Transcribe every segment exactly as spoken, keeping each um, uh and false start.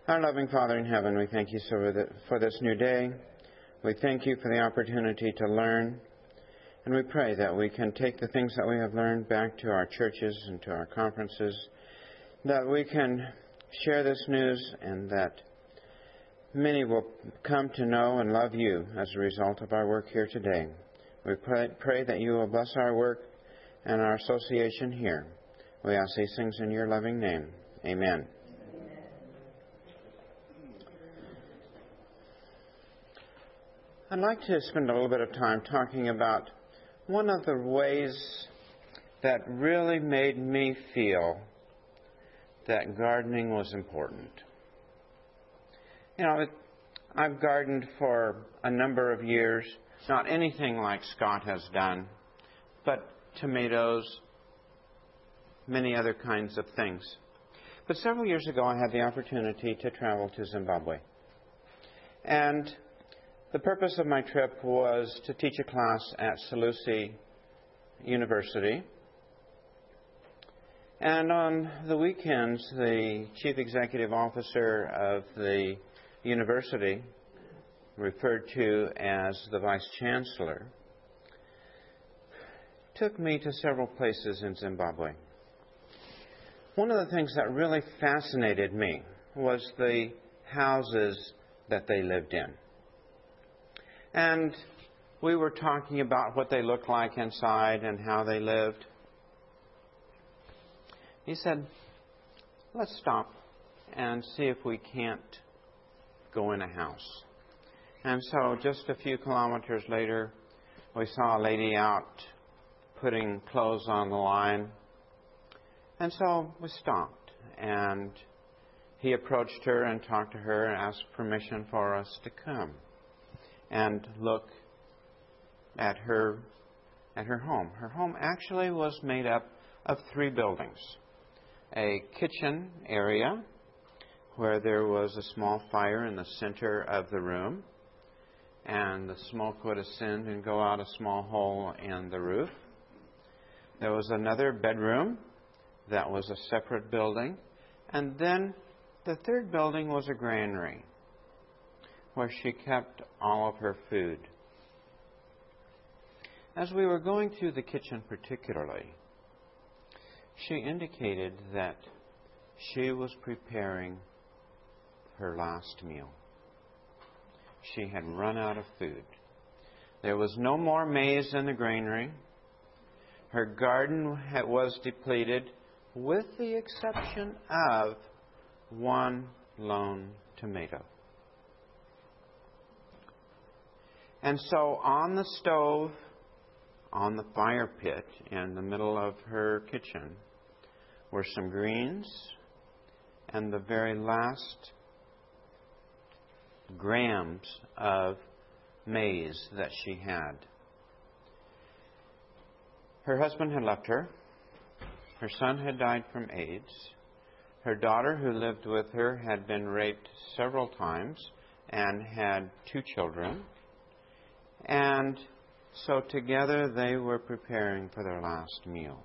Our loving Father in heaven, we thank you so for this new day. We thank you for the opportunity to learn. And we pray that we can take the things that we have learned back to our churches and to our conferences, that we can share this news and that many will come to know and love you as a result of our work here today. We pray, pray that you will bless our work and our association here. We ask these things in your loving name. Amen. I'd like to spend a little bit of time talking about one of the ways that really made me feel that gardening was important. You know, I've gardened for a number of years, not anything like Scott has done, but tomatoes, many other kinds of things. But several years ago, I had the opportunity to travel to Zimbabwe. And the purpose of my trip was to teach a class at Salusi University. And on the weekends, the chief executive officer of the university, referred to as the vice chancellor, took me to several places in Zimbabwe. One of the things that really fascinated me was the houses that they lived in. And we were talking about what they looked like inside and how they lived. He said, let's stop and see if we can't go in a house. And so just a few kilometers later, we saw a lady out putting clothes on the line. And so we stopped. And he approached her and talked to her and asked permission for us to come and look at her at her home. Her home actually was made up of three buildings. A kitchen area where there was a small fire in the center of the room, and the smoke would ascend and go out a small hole in the roof. There was another bedroom that was a separate building, and then the third building was a granary where she kept all of her food. As we were going through the kitchen particularly, she indicated that she was preparing her last meal. She had run out of food. There was no more maize in the granary. Her garden was depleted, with the exception of one lone tomato. And so on the stove, on the fire pit in the middle of her kitchen, were some greens and the very last grams of maize that she had. Her husband had left her. Her son had died from AIDS. Her daughter, who lived with her, had been raped several times and had two children. And so together they were preparing for their last meal.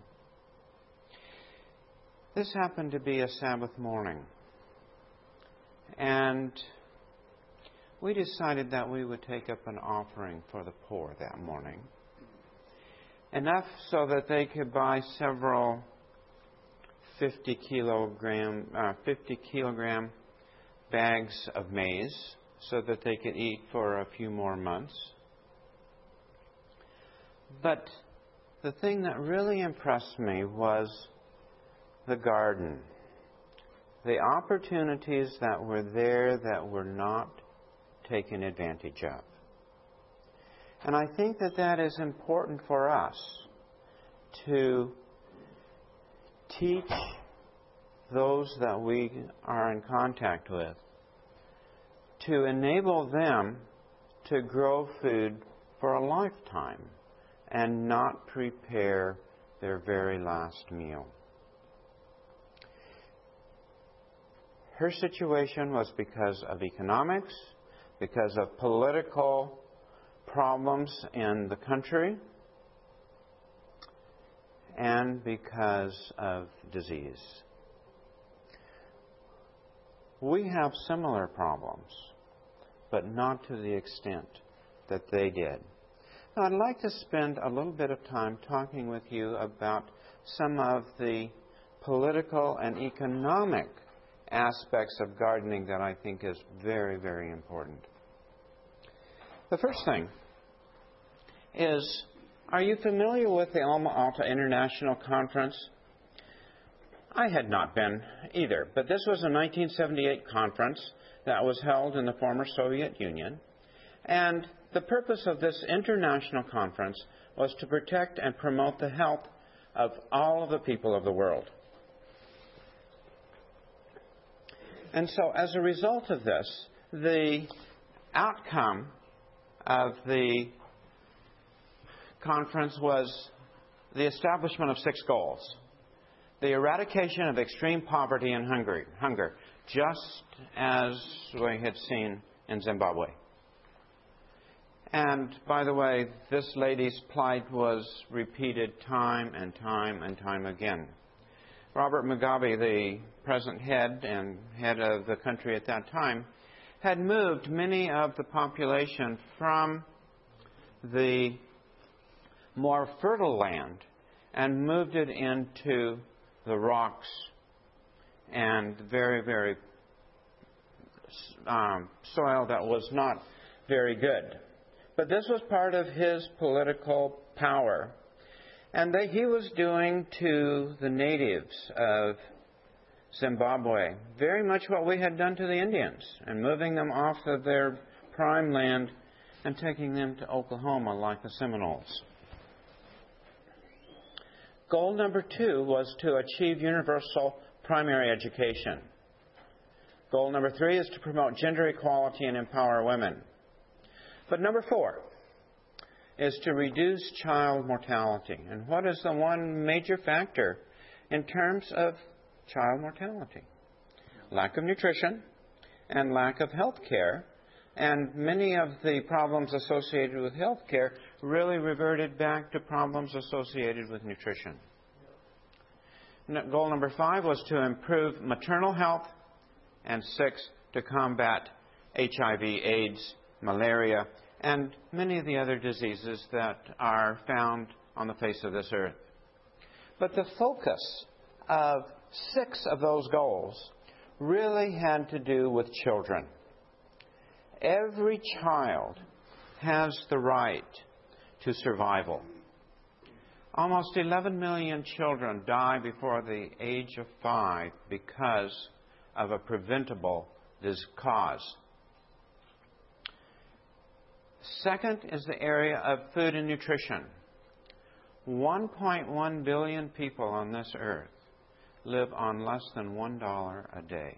This happened to be a Sabbath morning. And we decided that we would take up an offering for the poor that morning. Enough so that they could buy several fifty kilogram, uh, fifty kilogram bags of maize so that they could eat for a few more months. But the thing that really impressed me was the garden. The opportunities that were there that were not taken advantage of. And I think that that is important for us to teach those that we are in contact with, to enable them to grow food for a lifetime and not prepare their very last meal. Her situation was because of economics, because of political problems in the country, and because of disease. We have similar problems, but not to the extent that they did. Now, I'd like to spend a little bit of time talking with you about some of the political and economic aspects of gardening that I think is very, very important. The first thing is, are you familiar with the Alma Ata International Conference? I had not been either, but this was a nineteen seventy-eight conference that was held in the former Soviet Union, and the purpose of this international conference was to protect and promote the health of all of the people of the world. And so as a result of this, the outcome of the conference was the establishment of six goals. The eradication of extreme poverty and hunger, hunger, just as we had seen in Zimbabwe. And, by the way, this lady's plight was repeated time and time and time again. Robert Mugabe, the present head and head of the country at that time, had moved many of the population from the more fertile land and moved it into the rocks and very, very um, soil that was not very good. But this was part of his political power. And that he was doing to the natives of Zimbabwe very much what we had done to the Indians, and moving them off of their prime land and taking them to Oklahoma like the Seminoles. Goal number two was to achieve universal primary education. Goal number three is to promote gender equality and empower women. But number four is to reduce child mortality. And what is the one major factor in terms of child mortality? Lack of nutrition and lack of health care. And many of the problems associated with health care really reverted back to problems associated with nutrition. Goal number five was to improve maternal health, and six, to combat H I V, AIDS, malaria, and many of the other diseases that are found on the face of this earth. But the focus of six of those goals really had to do with children. Every child has the right to survival. Almost eleven million children die before the age of five because of a preventable cause. Second is the area of food and nutrition. one point one billion people on this earth live on less than one dollar a day.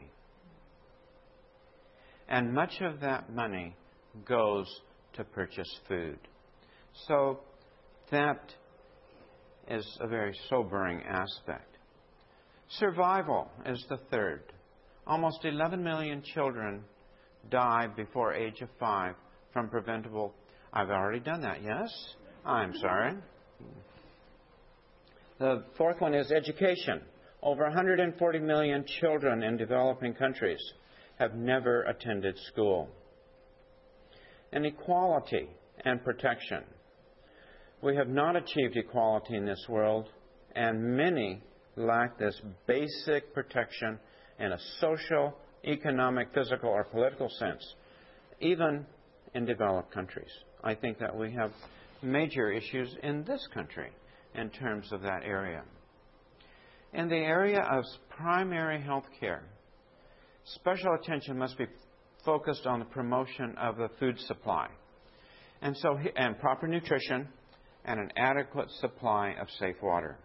And much of that money goes to purchase food. So that is a very sobering aspect. Survival is the third. Almost eleven million children die before age of five from preventable... I've already done that, yes? I'm sorry. The fourth one is education. Over one hundred forty million children in developing countries have never attended school. And equality and protection. We have not achieved equality in this world, and many lack this basic protection in a social, economic, physical, or political sense, even in developed countries. I think that we have major issues in this country in terms of that area. In the area of primary health care, special attention must be focused on the promotion of the food supply, and so and proper nutrition and an adequate supply of safe water.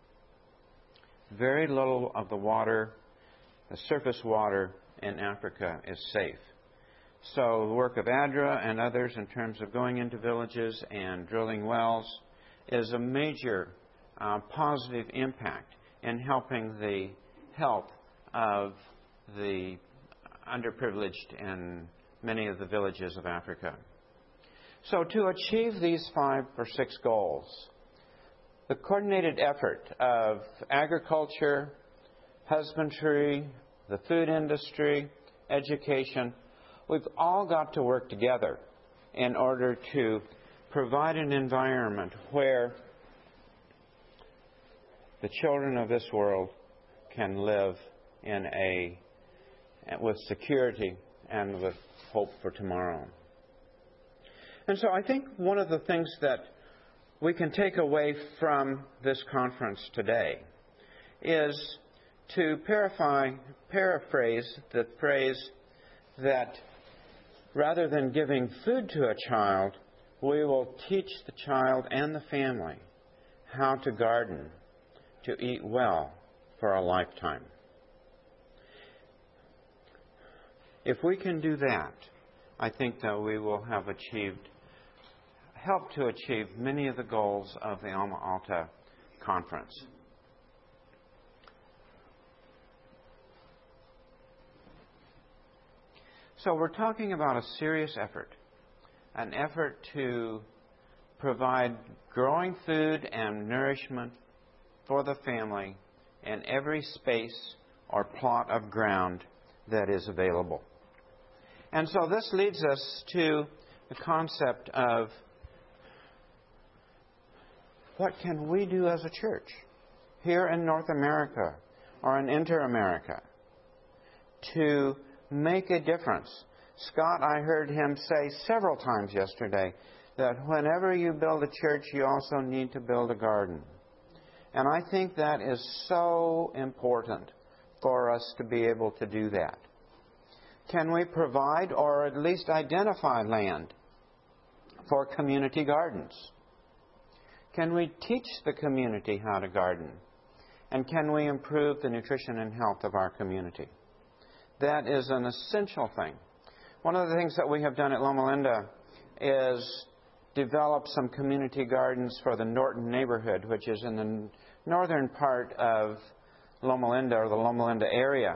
Very little of the water, the surface water in Africa, is safe. So the work of ADRA and others in terms of going into villages and drilling wells is a major uh, positive impact in helping the health of the underprivileged in many of the villages of Africa. So to achieve these five or six goals, the coordinated effort of agriculture, husbandry, the food industry, education. We've all got to work together in order to provide an environment where the children of this world can live in a with security and with hope for tomorrow. And so I think one of the things that we can take away from this conference today is to paraphrase, paraphrase the phrase that rather than giving food to a child, we will teach the child and the family how to garden, to eat well for a lifetime. If we can do that, I think that we will have achieved, helped to achieve many of the goals of the Alma Alta Conference. So we're talking about a serious effort, an effort to provide growing food and nourishment for the family in every space or plot of ground that is available. And so this leads us to the concept of what can we do as a church here in North America or in Inter-America to make a difference. Scott, I heard him say several times yesterday that whenever you build a church, you also need to build a garden. And I think that is so important for us to be able to do that. Can we provide or at least identify land for community gardens? Can we teach the community how to garden? And can we improve the nutrition and health of our community? That is an essential thing. One of the things that we have done at Loma Linda is develop some community gardens for the Norton neighborhood, which is in the northern part of Loma Linda or the Loma Linda area.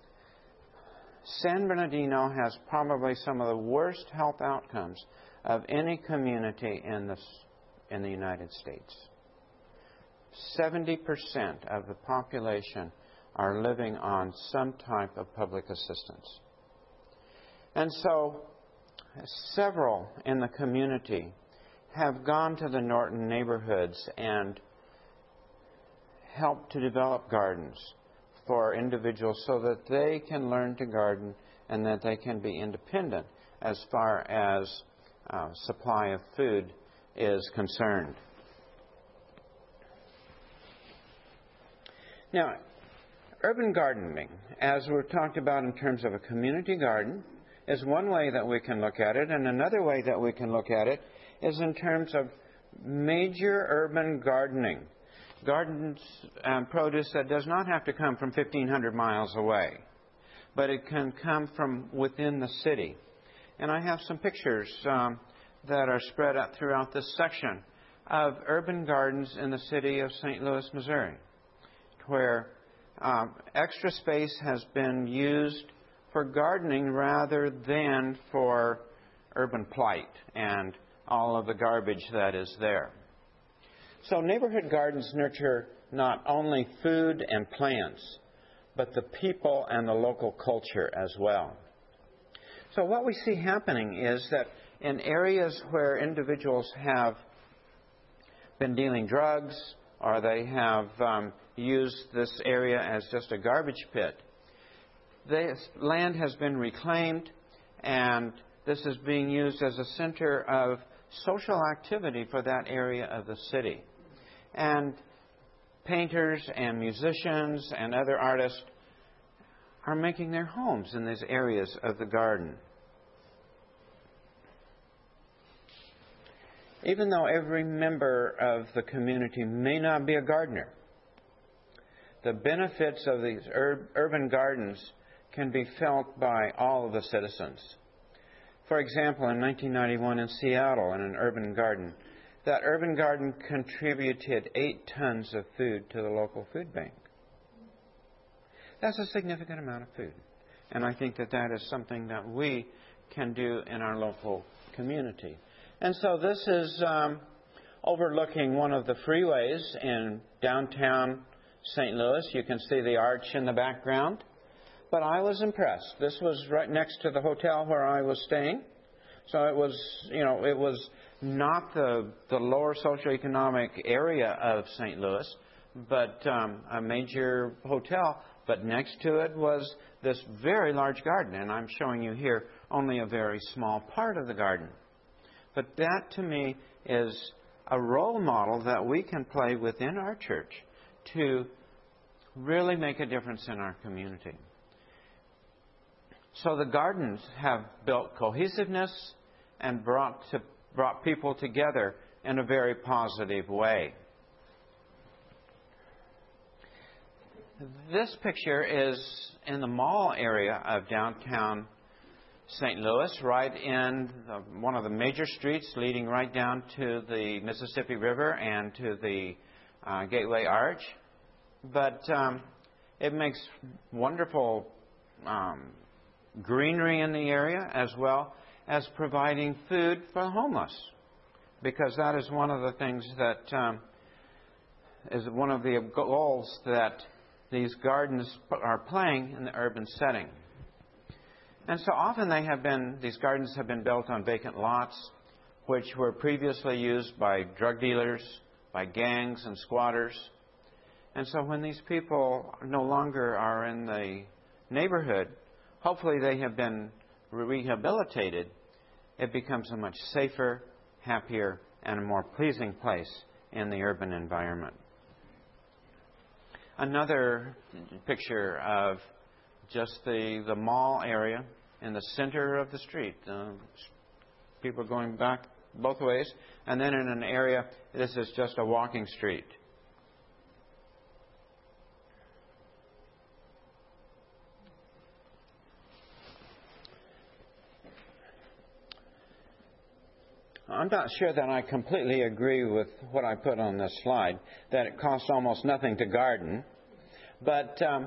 San Bernardino has probably some of the worst health outcomes of any community in the, in the United States. seventy percent of the population are living on some type of public assistance. And so several in the community have gone to the Norton neighborhoods and helped to develop gardens for individuals so that they can learn to garden and that they can be independent as far as uh, supply of food is concerned. Now, urban gardening, as we've talked about in terms of a community garden, is one way that we can look at it, and another way that we can look at it is in terms of major urban gardening. Gardens and produce that does not have to come from fifteen hundred miles away, but it can come from within the city. And I have some pictures um, that are spread out throughout this section of urban gardens in the city of Saint Louis, Missouri, where um, extra space has been used for gardening rather than for urban blight and all of the garbage that is there. So neighborhood gardens nurture not only food and plants, but the people and the local culture as well. So what we see happening is that in areas where individuals have been dealing drugs or they have um, used this area as just a garbage pit, this land has been reclaimed, and this is being used as a center of social activity for that area of the city. And painters and musicians and other artists are making their homes in these areas of the garden. Even though every member of the community may not be a gardener, the benefits of these ur- urban gardens can be felt by all of the citizens. For example, in nineteen ninety-one in Seattle, in an urban garden, that urban garden contributed eight tons of food to the local food bank. That's a significant amount of food. And I think that that is something that we can do in our local community. And so this is um, overlooking one of the freeways in downtown Saint Louis. You can see the arch in the background. but I was impressed. This was right next to the hotel where I was staying. So it was, you know, it was not the, the lower socioeconomic area of Saint Louis, but um, a major hotel. But next to it was this very large garden, and I'm showing you here only a very small part of the garden. But that, to me, is a role model that we can play within our church to really make a difference in our community. So the gardens have built cohesiveness and brought to, brought people together in a very positive way. This picture is in the mall area of downtown Saint Louis, right in the, one of the major streets leading right down to the Mississippi River and to the uh, Gateway Arch. But um, it makes wonderful um, greenery in the area, as well as providing food for the homeless, because that is one of the things that um, is one of the goals that these gardens are playing in the urban setting. And so often they have been, these gardens have been built on vacant lots, which were previously used by drug dealers, by gangs and squatters. And so when these people no longer are in the neighborhood, hopefully they have been rehabilitated. It becomes a much safer, happier, and a more pleasing place in the urban environment. Another picture of just the, the mall area in the center of the street. Uh, people going back both ways. And then in an area, this is just a walking street. I'm not sure that I completely agree with what I put on this slide, that it costs almost nothing to garden. But um,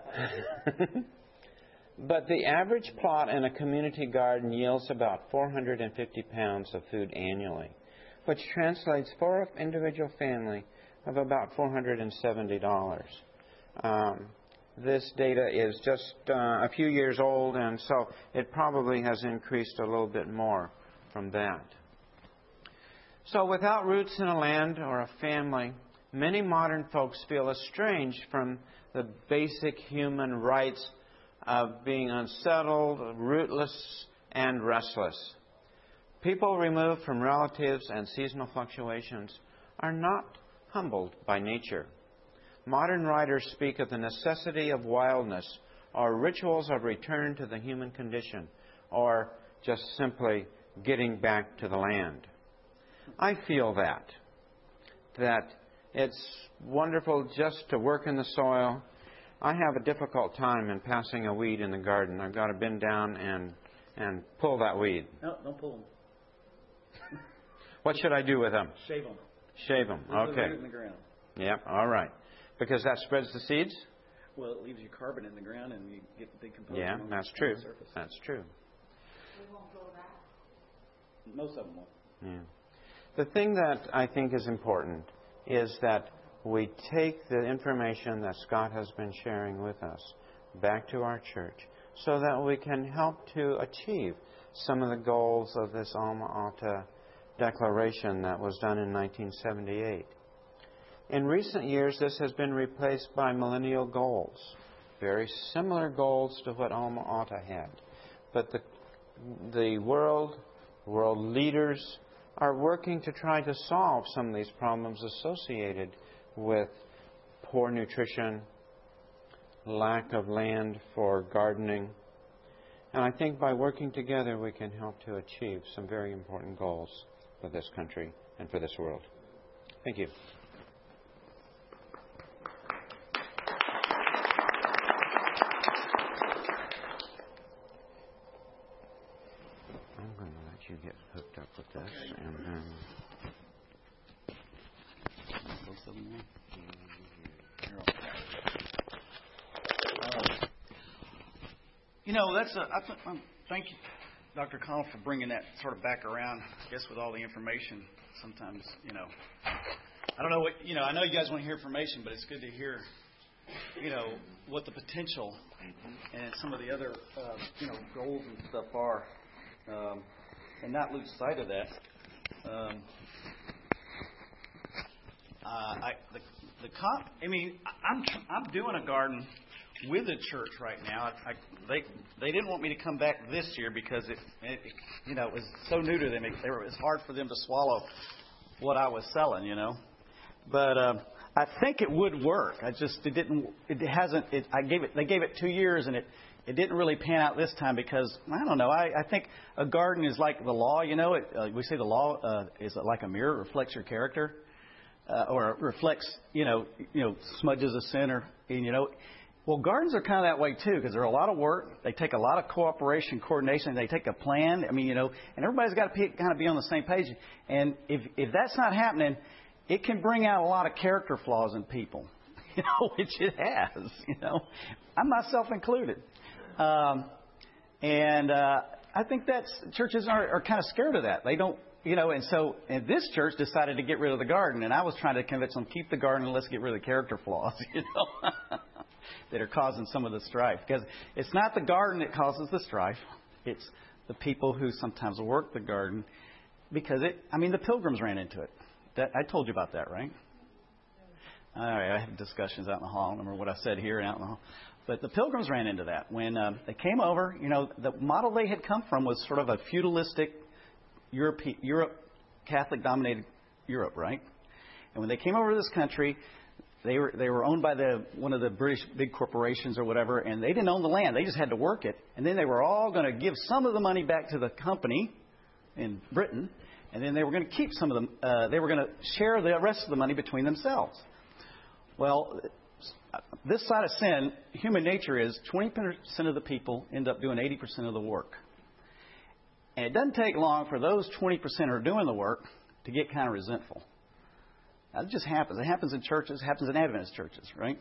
but the average plot in a community garden yields about four hundred fifty pounds of food annually, which translates for an individual family of about four hundred seventy dollars. Um, this data is just uh, a few years old, and so it probably has increased a little bit more from that. So without roots in a land or a family, many modern folks feel estranged from the basic human rights of being unsettled, rootless, and restless. People removed from relatives and seasonal fluctuations are not humbled by nature. Modern writers speak of the necessity of wildness, or rituals of return to the human condition, or just simply getting back to the land. I feel that, that it's wonderful just to work in the soil. I have a difficult time in passing a weed in the garden. I've got to bend down and and pull that weed. No, don't pull them. What should I do with them? Shave them. Shave them. Leave Okay. the root in the ground. Yep. All right. Because that spreads the seeds? Well, it leaves you carbon in the ground and you get decomposed. Yeah, on that's the, true. on the surface. That's true. They won't go back. Most of them won't. Yeah. The thing that I think is important is that we take the information that Scott has been sharing with us back to our church so that we can help to achieve some of the goals of this Alma Ata declaration that was done in nineteen seventy-eight. In recent years, this has been replaced by millennial goals, very similar goals to what Alma Ata had. But the, the world, world leaders are working to try to solve some of these problems associated with poor nutrition, lack of land for gardening. And I think by working together we can help to achieve some very important goals for this country and for this world. Thank you. I'm going to let you get hooked up with this. Okay. And then Most of them won't. You're all- Uh, You know, that's a. I th- um, thank you, Doctor Connell, for bringing that sort of back around. I guess with all the information, sometimes you know, I don't know what you know. I know you guys want to hear information, but it's good to hear, you know, what the potential and some of the other, uh, you know, goals and stuff are, um, and not lose sight of that. Um, uh, I, the, the comp, I mean, I'm I'm doing a garden with a church right now. I, I, they they didn't want me to come back this year because it, it you know, it was so new to them. It, it was hard for them to swallow what I was selling, you know. But um, I think it would work. I just it didn't. It hasn't. It, I gave it. They gave it two years, and it it didn't really pan out this time because I don't know. I, I think a garden is like the law. You know, it, uh, we say the law uh, is like a mirror, it reflects your character, uh, or it reflects you know you know smudges of sin, or and, you know. Well, gardens are kind of that way too because they're a lot of work. They take a lot of cooperation, coordination. They take a plan. I mean, you know, and everybody's got to kind of be on the same page. And if if that's not happening, it can bring out a lot of character flaws in people, you know, which it has, you know, I'm myself included. Um, and uh, I think that's churches are, are kind of scared of that. They don't, you know, and so and this church decided to get rid of the garden, and I was trying to convince them keep the garden and let's get rid of the character flaws, you know, that are causing some of the strife. Because it's not the garden that causes the strife; it's the people who sometimes work the garden. Because it, I mean, the Pilgrims ran into it. That, I told you about that, right? All right, I had discussions out in the hall. I don't remember what I said here and out in the hall. But the Pilgrims ran into that. When um, they came over, you know, the model they had come from was sort of a feudalistic Europe, Europe Catholic-dominated Europe, right? And when they came over to this country, they were they were owned by the one of the British big corporations or whatever, and they didn't own the land. They just had to work it. And then they were all going to give some of the money back to the company in Britain, and then they were going to keep some of them. Uh, they were going to share the rest of the money between themselves. Well, this side of sin, human nature is twenty percent of the people end up doing eighty percent of the work. And it doesn't take long for those twenty percent who are doing the work to get kind of resentful. Now, it just happens. It happens in churches. It happens in Adventist churches, right?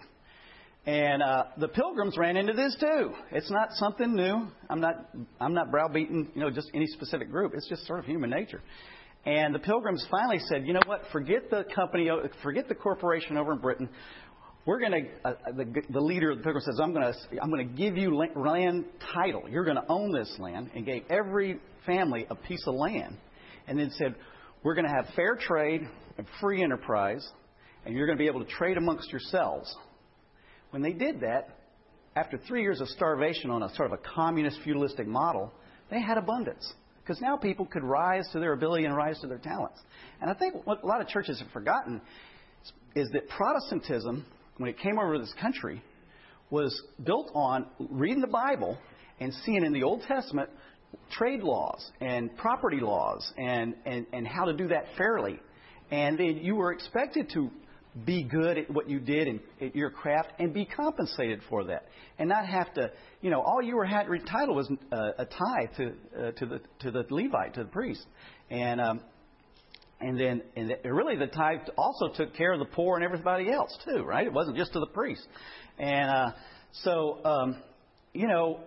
And uh, the Pilgrims ran into this too. It's not something new. I'm not. I'm not browbeating, you know, just any specific group. It's just sort of human nature. And the Pilgrims finally said, you know what? Forget the company. Forget the corporation over in Britain. We're going to. Uh, the, the leader of the Pilgrims says, I'm going to. I'm going to give you land title. You're going to own this land, and gave every family a piece of land, and then said, we're going to have fair trade and free enterprise, and you're going to be able to trade amongst yourselves. When they did that, after three years of starvation on a sort of a communist feudalistic model, they had abundance. Because now people could rise to their ability and rise to their talents. And I think what a lot of churches have forgotten is that Protestantism, when it came over to this country, was built on reading the Bible and seeing in the Old Testament trade laws and property laws and, and, and how to do that fairly. And then you were expected to be good at what you did and at your craft and be compensated for that, and not have to, you know, all you were had entitled was uh, a tithe to uh, to the to the Levite, to the priest, and um, and then and the, really the tithe also took care of the poor and everybody else too, right? It wasn't just to the priest, and uh, so um, you know,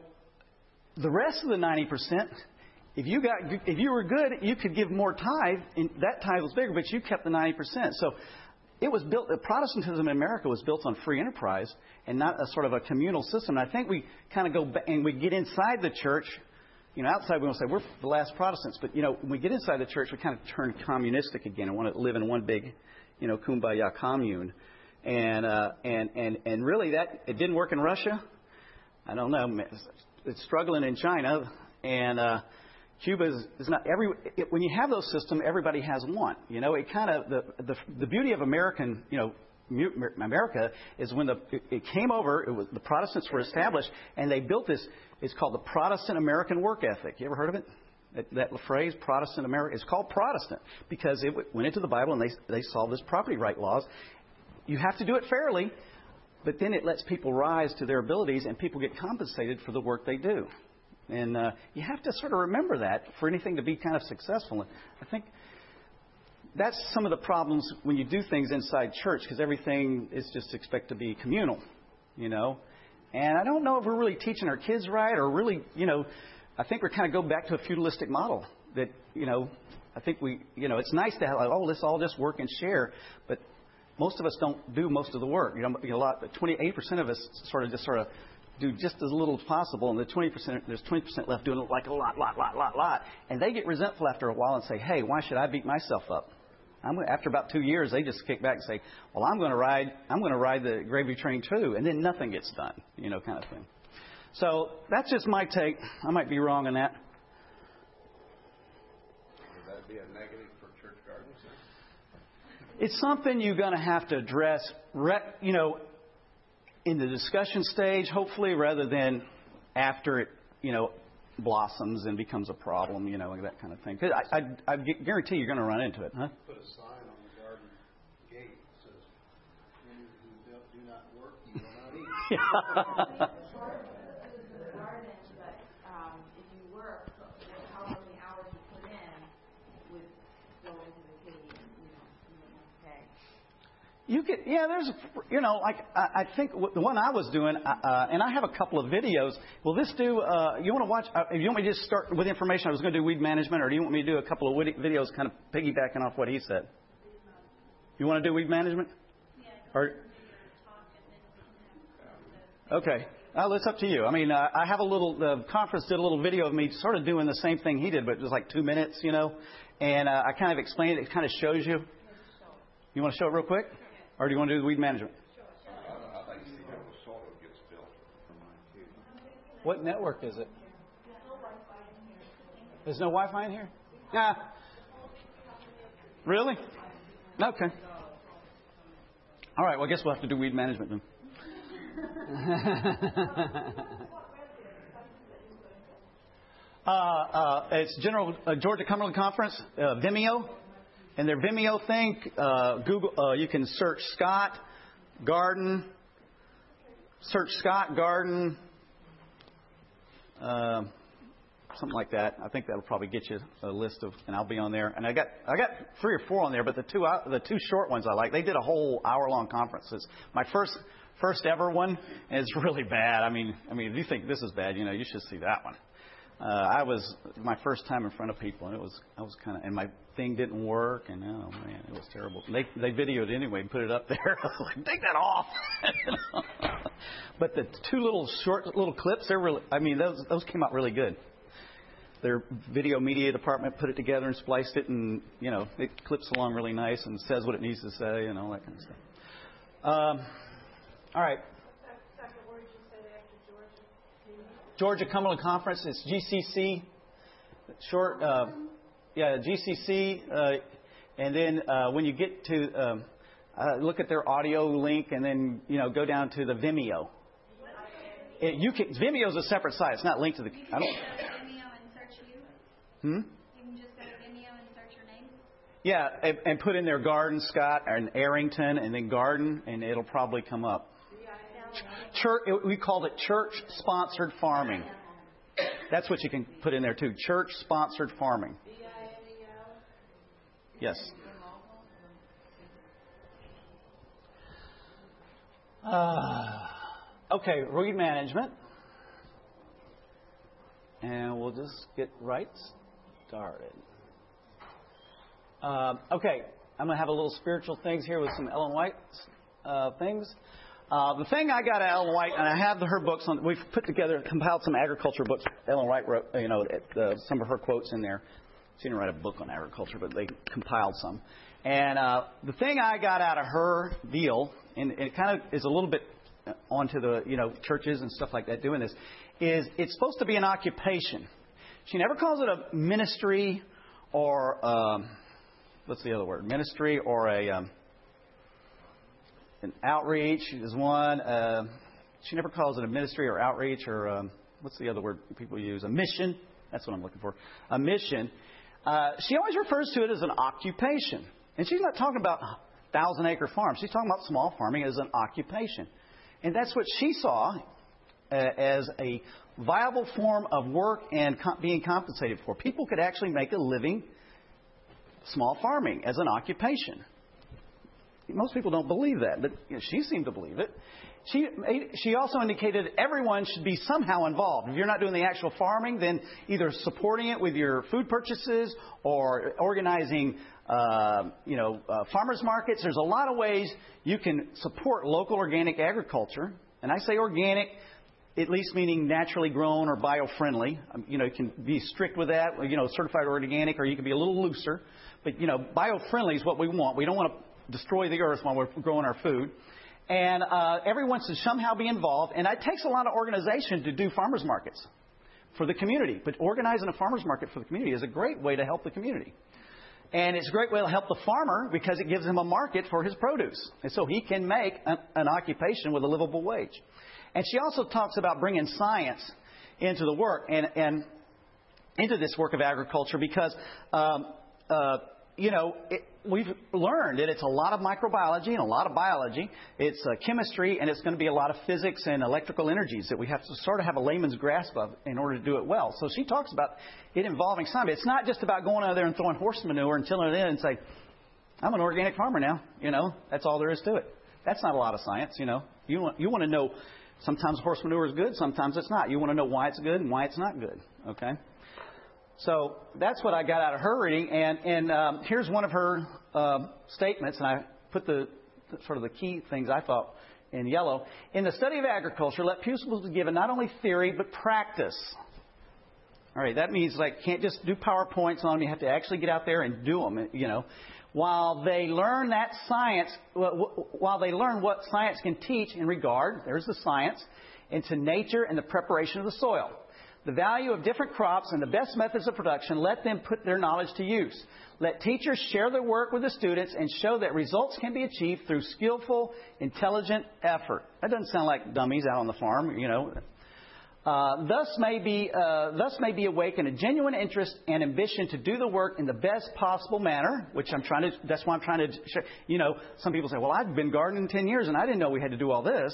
the rest of the ninety percent. If you got, if you were good, you could give more tithe, and that tithe was bigger, but you kept the ninety percent. So it was built. Protestantism in America was built on free enterprise and not a sort of a communal system. And I think we kind of go back and we get inside the church. You know, outside we want to say we're the last Protestants, but you know, when we get inside the church, we kind of turn communistic again and want to live in one big, you know, kumbaya commune. And uh, and and and really, that it didn't work in Russia. I don't know. It's struggling in China and. Uh, Cuba is, is not every. It, when you have those systems, everybody has one. You know, it kind of the, the the beauty of American, you know, America is when the it, it came over. It was, the Protestants were established, and they built this. It's called the Protestant American work ethic. You ever heard of it? That, that phrase, Protestant America. It's called Protestant because it went into the Bible and they they solved this property right laws. You have to do it fairly, but then it lets people rise to their abilities, and people get compensated for the work they do. And uh, you have to sort of remember that for anything to be kind of successful. I think that's some of the problems when you do things inside church, because everything is just expected to be communal, you know. And I don't know if we're really teaching our kids right or really, you know, I think we're kind of go back to a feudalistic model that, you know, I think we, you know, it's nice to have, like, oh, let's all just work and share. But most of us don't do most of the work. You know, a lot, twenty-eight percent of us sort of just sort of do just as little as possible, and the twenty percent, there's twenty percent left doing like a lot, lot, lot, lot, lot. And they get resentful after a while and say, hey, why should I beat myself up? I'm gonna, after about two years, they just kick back and say, well, I'm going to ride, I'm going to ride the gravy train too, and then nothing gets done, you know, kind of thing. So that's just my take. I might be wrong on that. Would that be a negative for church gardens? It's something you're going to have to address, you know, in the discussion stage, hopefully, rather than after it, you know, blossoms and becomes a problem, you know, that kind of thing. 'Cause I, I, I guarantee you're going to run into it, huh? Put a sign on the garden gate that says, "Men who do- do not work, you will not eat." Yeah. the garden, but um, if you work, however many hours you put in would go into the city, and you know, you wouldn't have to pay. You could, yeah. There's, a, you know, like I, I think the one I was doing, uh, and I have a couple of videos. Will this do? Uh, you want to watch? Uh, you want me to just start with information? I was going to do weed management, or do you want me to do a couple of videos, kind of piggybacking off what he said? You want to do weed management? Yeah. Or, okay. Well, it's up to you. I mean, uh, I have a little. The conference did a little video of me sort of doing the same thing he did, but it was like two minutes, you know. And uh, I kind of explained it. It kind of shows you. You want to show it real quick? Or do you want to do the weed management? I'd like to see how the soil gets built for mine too. What network is it? There's no Wi-Fi in here? Nah. Really? Okay. All right. Well, I guess we'll have to do weed management then. uh, uh, it's General uh, Georgia Cumberland Conference, uh, Vimeo. And their Vimeo thing, uh, Google, uh, you can search Scott Garden, search Scott Garden, uh, something like that. I think that'll probably get you a list of, and I'll be on there. And I got I got three or four on there, but the two the two short ones I like. They did a whole hour long conference. It's my first first ever one, and it's really bad. I mean, I mean, if you think this is bad, you know, you should see that one. Uh, I was my first time in front of people, and it was I was kind of, and my thing didn't work, and oh man, it was terrible. They they videoed it anyway and put it up there. I was like, take that off. But the two little short little clips, they're really, I mean, those those came out really good. Their video media department put it together and spliced it, and you know, it clips along really nice and says what it needs to say and all that kind of stuff. Um, all right. Georgia Cumberland Conference. It's G C C, short, uh, yeah, G C C. Uh, and then uh, when you get to um, uh, look at their audio link, and then you know go down to the Vimeo. It, you can Vimeo is a separate site. It's not linked to the. I don't. Vimeo and search you. Hmm. You can just go to Vimeo and search your name. Yeah, and, and put in there Garden Scott and Arrington, and then Garden, and it'll probably come up. Church, we called it church-sponsored farming. That's what you can put in there too. Church-sponsored farming. Yes. Uh, okay, weed management, and we'll just get right started. Uh, okay, I'm going to have a little spiritual things here with some Ellen White uh, things. Uh, the thing I got at Ellen White, and I have the, her books on. We've put together, compiled some agriculture books. Ellen White wrote, you know, uh, some of her quotes in there. She didn't write a book on agriculture, but they compiled some. And uh, the thing I got out of her deal, and it kind of is a little bit onto the, you know, churches and stuff like that doing this, is it's supposed to be an occupation. She never calls it a ministry or um, what's the other word? Ministry or a um, an outreach is one. Uh, she never calls it a ministry or outreach or um, what's the other word people use? A mission. That's what I'm looking for. A mission. Uh, she always refers to it as an occupation. And she's not talking about thousand acre farms. She's talking about small farming as an occupation. And that's what she saw uh, as a viable form of work and com- being compensated for. People could actually make a living small farming as an occupation. Most people don't believe that, but you know, she seemed to believe it. She she also indicated everyone should be somehow involved. If you're not doing the actual farming, then either supporting it with your food purchases or organizing, uh, you know, uh, farmers markets. There's a lot of ways you can support local organic agriculture. And I say organic at least meaning naturally grown or bio-friendly. Um, you know, you can be strict with that, you know, certified organic, or you can be a little looser. But, you know, bio-friendly is what we want. We don't want to destroy the earth while we're growing our food. And uh, everyone should somehow be involved. And it takes a lot of organization to do farmers markets for the community. But organizing a farmers market for the community is a great way to help the community. And it's a great way to help the farmer because it gives him a market for his produce. And so he can make an, an occupation with a livable wage. And she also talks about bringing science into the work and, and into this work of agriculture because, um, uh, you know, it, we've learned that it's a lot of microbiology and a lot of biology. It's uh, chemistry, and it's going to be a lot of physics and electrical energies that we have to sort of have a layman's grasp of in order to do it well. So she talks about it involving science. It's not just about going out there and throwing horse manure and tilling it in and say, I'm an organic farmer now. You know, that's all there is to it. That's not a lot of science, you know. You want, you want to know sometimes horse manure is good, sometimes it's not. You want to know why it's good and why it's not good, okay? So that's what I got out of her reading. And, and um, here's one of her uh, statements, and I put the, the sort of the key things I thought in yellow. In the study of agriculture, let pupils be given not only theory but practice. All right, that means like can't just do PowerPoints on them. You have to actually get out there and do them, you know. While they learn that science, while they learn what science can teach in regard, there's the science, into nature and the preparation of the soil. The value of different crops and the best methods of production, let them put their knowledge to use. Let teachers share their work with the students and show that results can be achieved through skillful, intelligent effort. That doesn't sound like dummies out on the farm, you know. Uh, thus may be uh, thus may be awakened a genuine interest and ambition to do the work in the best possible manner, which I'm trying to. That's why I'm trying to. Share. You know, some people say, "Well, I've been gardening ten years and I didn't know we had to do all this."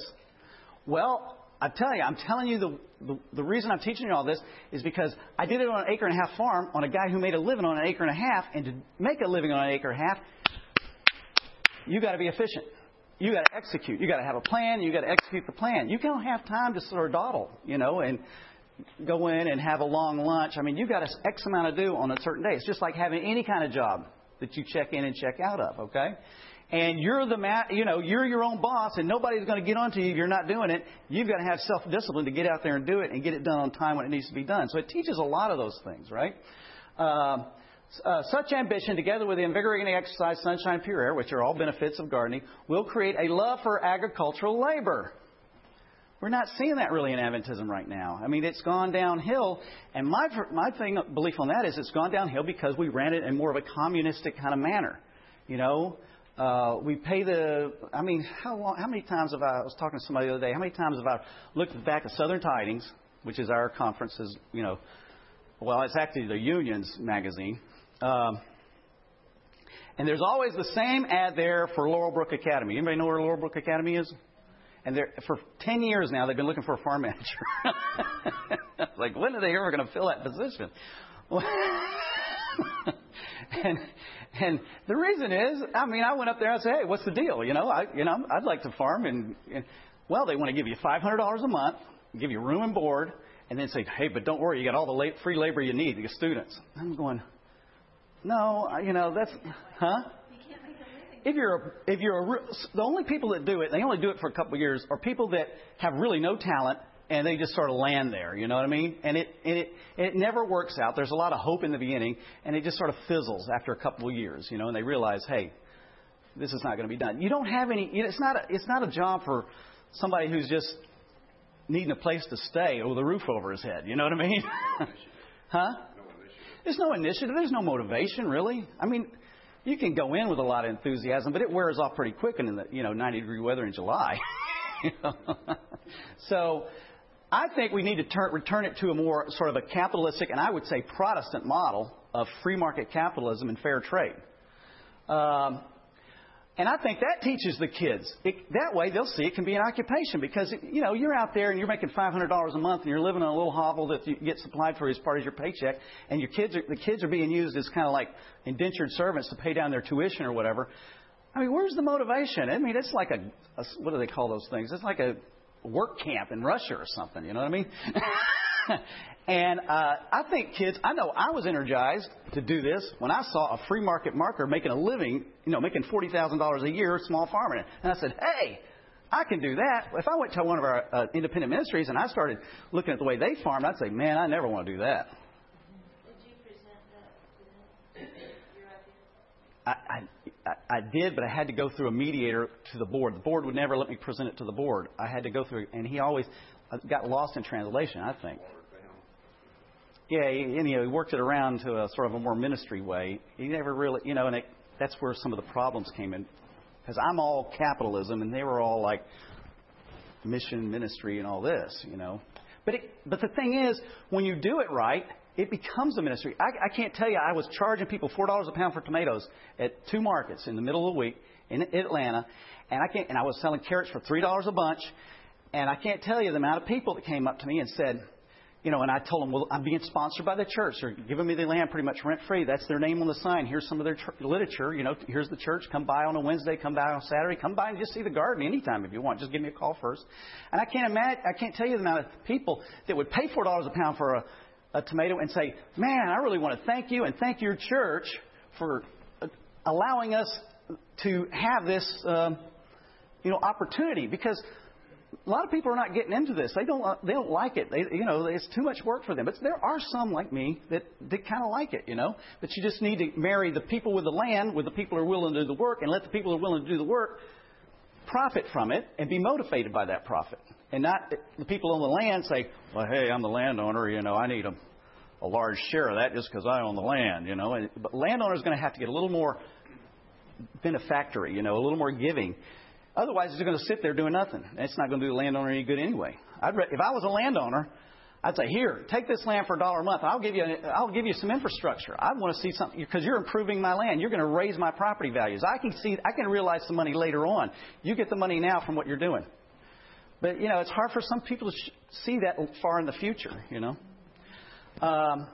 Well, I tell you, I'm telling you the, the the reason I'm teaching you all this is because I did it on an acre and a half farm on a guy who made a living on an acre and a half, and to make a living on an acre and a half, you got to be efficient. You got to execute. You got to have a plan. You got to execute the plan. You don't have time to sort of dawdle, you know, and go in and have a long lunch. I mean, you got X amount to do on a certain day. It's just like having any kind of job that you check in and check out of, okay? And you're the ma- you know, you're your own boss, and nobody's going to get onto you if you're not doing it. You've got to have self-discipline to get out there and do it and get it done on time when it needs to be done. So it teaches a lot of those things, right? Um, Uh, such ambition, together with the invigorating exercise, sunshine, pure air, which are all benefits of gardening, will create a love for agricultural labor. We're not seeing that really in Adventism right now. I mean, it's gone downhill, and my my thing, belief on that is it's gone downhill because we ran it in more of a communistic kind of manner. You know, uh, we pay the. I mean, how long? How many times have I, I was talking to somebody the other day? How many times have I looked back at Southern Tidings, which is our conference's, you know, well, it's actually the Union's magazine. Um, and there's always the same ad there for Laurelbrook Academy. Anybody know where Laurelbrook Academy is? And they're, for ten years now, they've been looking for a farm manager. Like, when are they ever going to fill that position? and and the reason is, I mean, I went up there and I said, hey, what's the deal? You know, I you know, I'd like to farm, and, and well, they want to give you five hundred dollars a month, give you room and board, and then say, hey, but don't worry, you got all the la- free labor you need, the students. I'm going. No, you know, that's, huh? If you're, a, if you're a, the only people that do it, they only do it for a couple of years, are people that have really no talent and they just sort of land there, you know what I mean? And it, and it, and it never works out. There's a lot of hope in the beginning, and it just sort of fizzles after a couple of years, you know, and they realize, hey, this is not going to be done. You don't have any, you know, it's not a, it's not a job for somebody who's just needing a place to stay with a roof over his head, you know what I mean? Huh? There's no initiative. There's no motivation, really. I mean, you can go in with a lot of enthusiasm, but it wears off pretty quick in the, you know, ninety degree weather in July. You know? So I think we need to turn, return it to a more sort of a capitalistic, and I would say Protestant model of free market capitalism and fair trade. Um, And I think that teaches the kids. It, that way they'll see it can be an occupation because, you know, you're out there and you're making five hundred dollars a month and you're living in a little hovel that you get supplied for as part of your paycheck, and your kids are, the kids are being used as kind of like indentured servants to pay down their tuition or whatever. I mean, where's the motivation? I mean, it's like a, a what do they call those things? It's like a work camp in Russia or something. You know what I mean? And uh, I think kids, I know I was energized to do this when I saw a free market marketer making a living, you know, making forty thousand dollars a year, small farming. And I said, hey, I can do that. If I went to one of our uh, independent ministries and I started looking at the way they farm, I'd say, man, I never want to do that. Did you present that to them, your idea? I, I, I did, but I had to go through a mediator to the board. The board would never let me present it to the board. I had to go through, and he always got lost in translation, I think. Yeah, he, and, you know, he worked it around to a sort of a more ministry way. He never really, you know, and it, that's where some of the problems came in. Because I'm all capitalism, and they were all like mission, ministry, and all this, you know. But it, but the thing is, when you do it right, it becomes a ministry. I, I can't tell you, I was charging people four dollars a pound for tomatoes at two markets in the middle of the week in Atlanta, and I can't, and I was selling carrots for three dollars a bunch, and I can't tell you the amount of people that came up to me and said, you know, and I told them, well, I'm being sponsored by the church. They're giving me the land pretty much rent-free. That's their name on the sign. Here's some of their tr- literature. You know, here's the church. Come by on a Wednesday. Come by on a Saturday. Come by and just see the garden anytime if you want. Just give me a call first. And I can't imagine, I can't tell you the amount of people that would pay four dollars a pound for a, a tomato and say, man, I really want to thank you and thank your church for allowing us to have this, um, you know, opportunity. Because a lot of people are not getting into this. They don't. They don't like it. They, you know, it's too much work for them. But there are some like me that, that kind of like it. You know, but you just need to marry the people with the land with the people who are willing to do the work, and let the people who are willing to do the work profit from it and be motivated by that profit, and not the people on the land say, "Well, hey, I'm the landowner. You know, I need a, a large share of that just because I own the land." You know, and, but landowners going to have to get a little more benefactory. You know, a little more giving. Otherwise, they're going to sit there doing nothing. It's not going to do the landowner any good anyway. I'd re- if I was a landowner, I'd say, "Here, take this land for a dollar a month. I'll give you, I'll give you some infrastructure. I want to see something because you're improving my land. You're going to raise my property values. I can see, I can realize some money later on. You get the money now from what you're doing." But you know, it's hard for some people to sh- see that far in the future. You know. Um,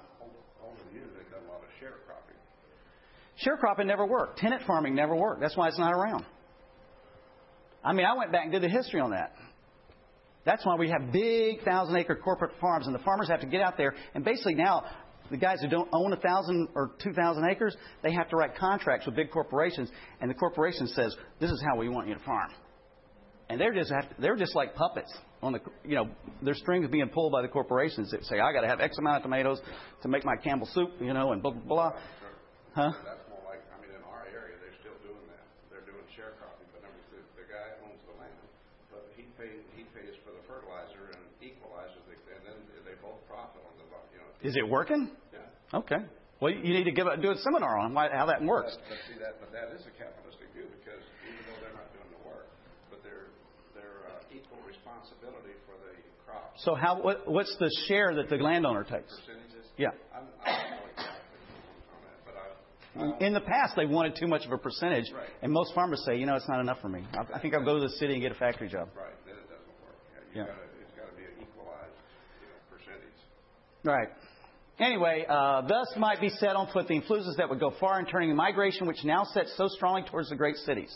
Sharecropping never worked. Tenant farming never worked. That's why it's not around. I mean, I went back and did the history on that. That's why we have big thousand-acre corporate farms, and the farmers have to get out there. And basically now, the guys who don't own a thousand or two thousand acres, they have to write contracts with big corporations, and the corporation says, "This is how we want you to farm." And they're just have to, they're just like puppets on the, you know, their strings being pulled by the corporations that say, "I got to have X amount of tomatoes to make my Campbell soup," you know, and blah blah blah. Huh? That's more like, I mean, in our area, they're still doing that. They're doing sharecropping, but number two, the guy owns the land, but he pays he pays for the fertilizer and equalizes it, and then they both profit on the, you know. Is it working? Yeah. Okay. Well, you need to give a, do a seminar on why, how that works. But, but see that, but that is a capitalistic view because even though they're not doing the work, but they're they're uh, equal responsibility for the crops. So how what, what's the share that the landowner takes? Percentages. Yeah. I'm, I don't know exactly on that, but I. I In the past, they wanted too much of a percentage, Right. and most farmers say, you know, it's not enough for me. I, I think I'll go to the city and get a factory job. Right, then it doesn't work. Yeah, Yeah. you gotta, it's got to be an equalized, you know, percentage. Right. Anyway, uh, thus might be set on foot the influences that would go far in turning the migration which now sets so strongly towards the great cities.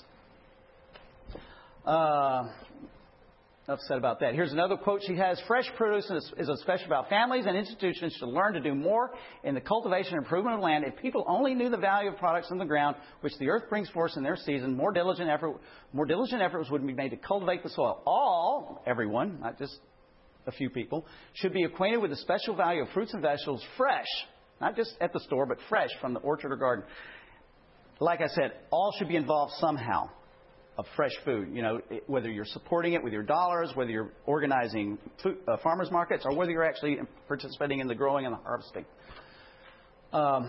Uh, enough said about that. Here's another quote she has. Fresh produce is, is especially about families and institutions should learn to do more in the cultivation and improvement of land. If people only knew the value of products in the ground, which the earth brings forth in their season, more diligent effort, more diligent efforts would be made to cultivate the soil. All, everyone, not just a few people, should be acquainted with the special value of fruits and vegetables fresh, not just at the store, but fresh from the orchard or garden. Like I said, all should be involved somehow of fresh food. You know, whether you're supporting it with your dollars, whether you're organizing food, uh, farmers markets, or whether you're actually participating in the growing and the harvesting. Um,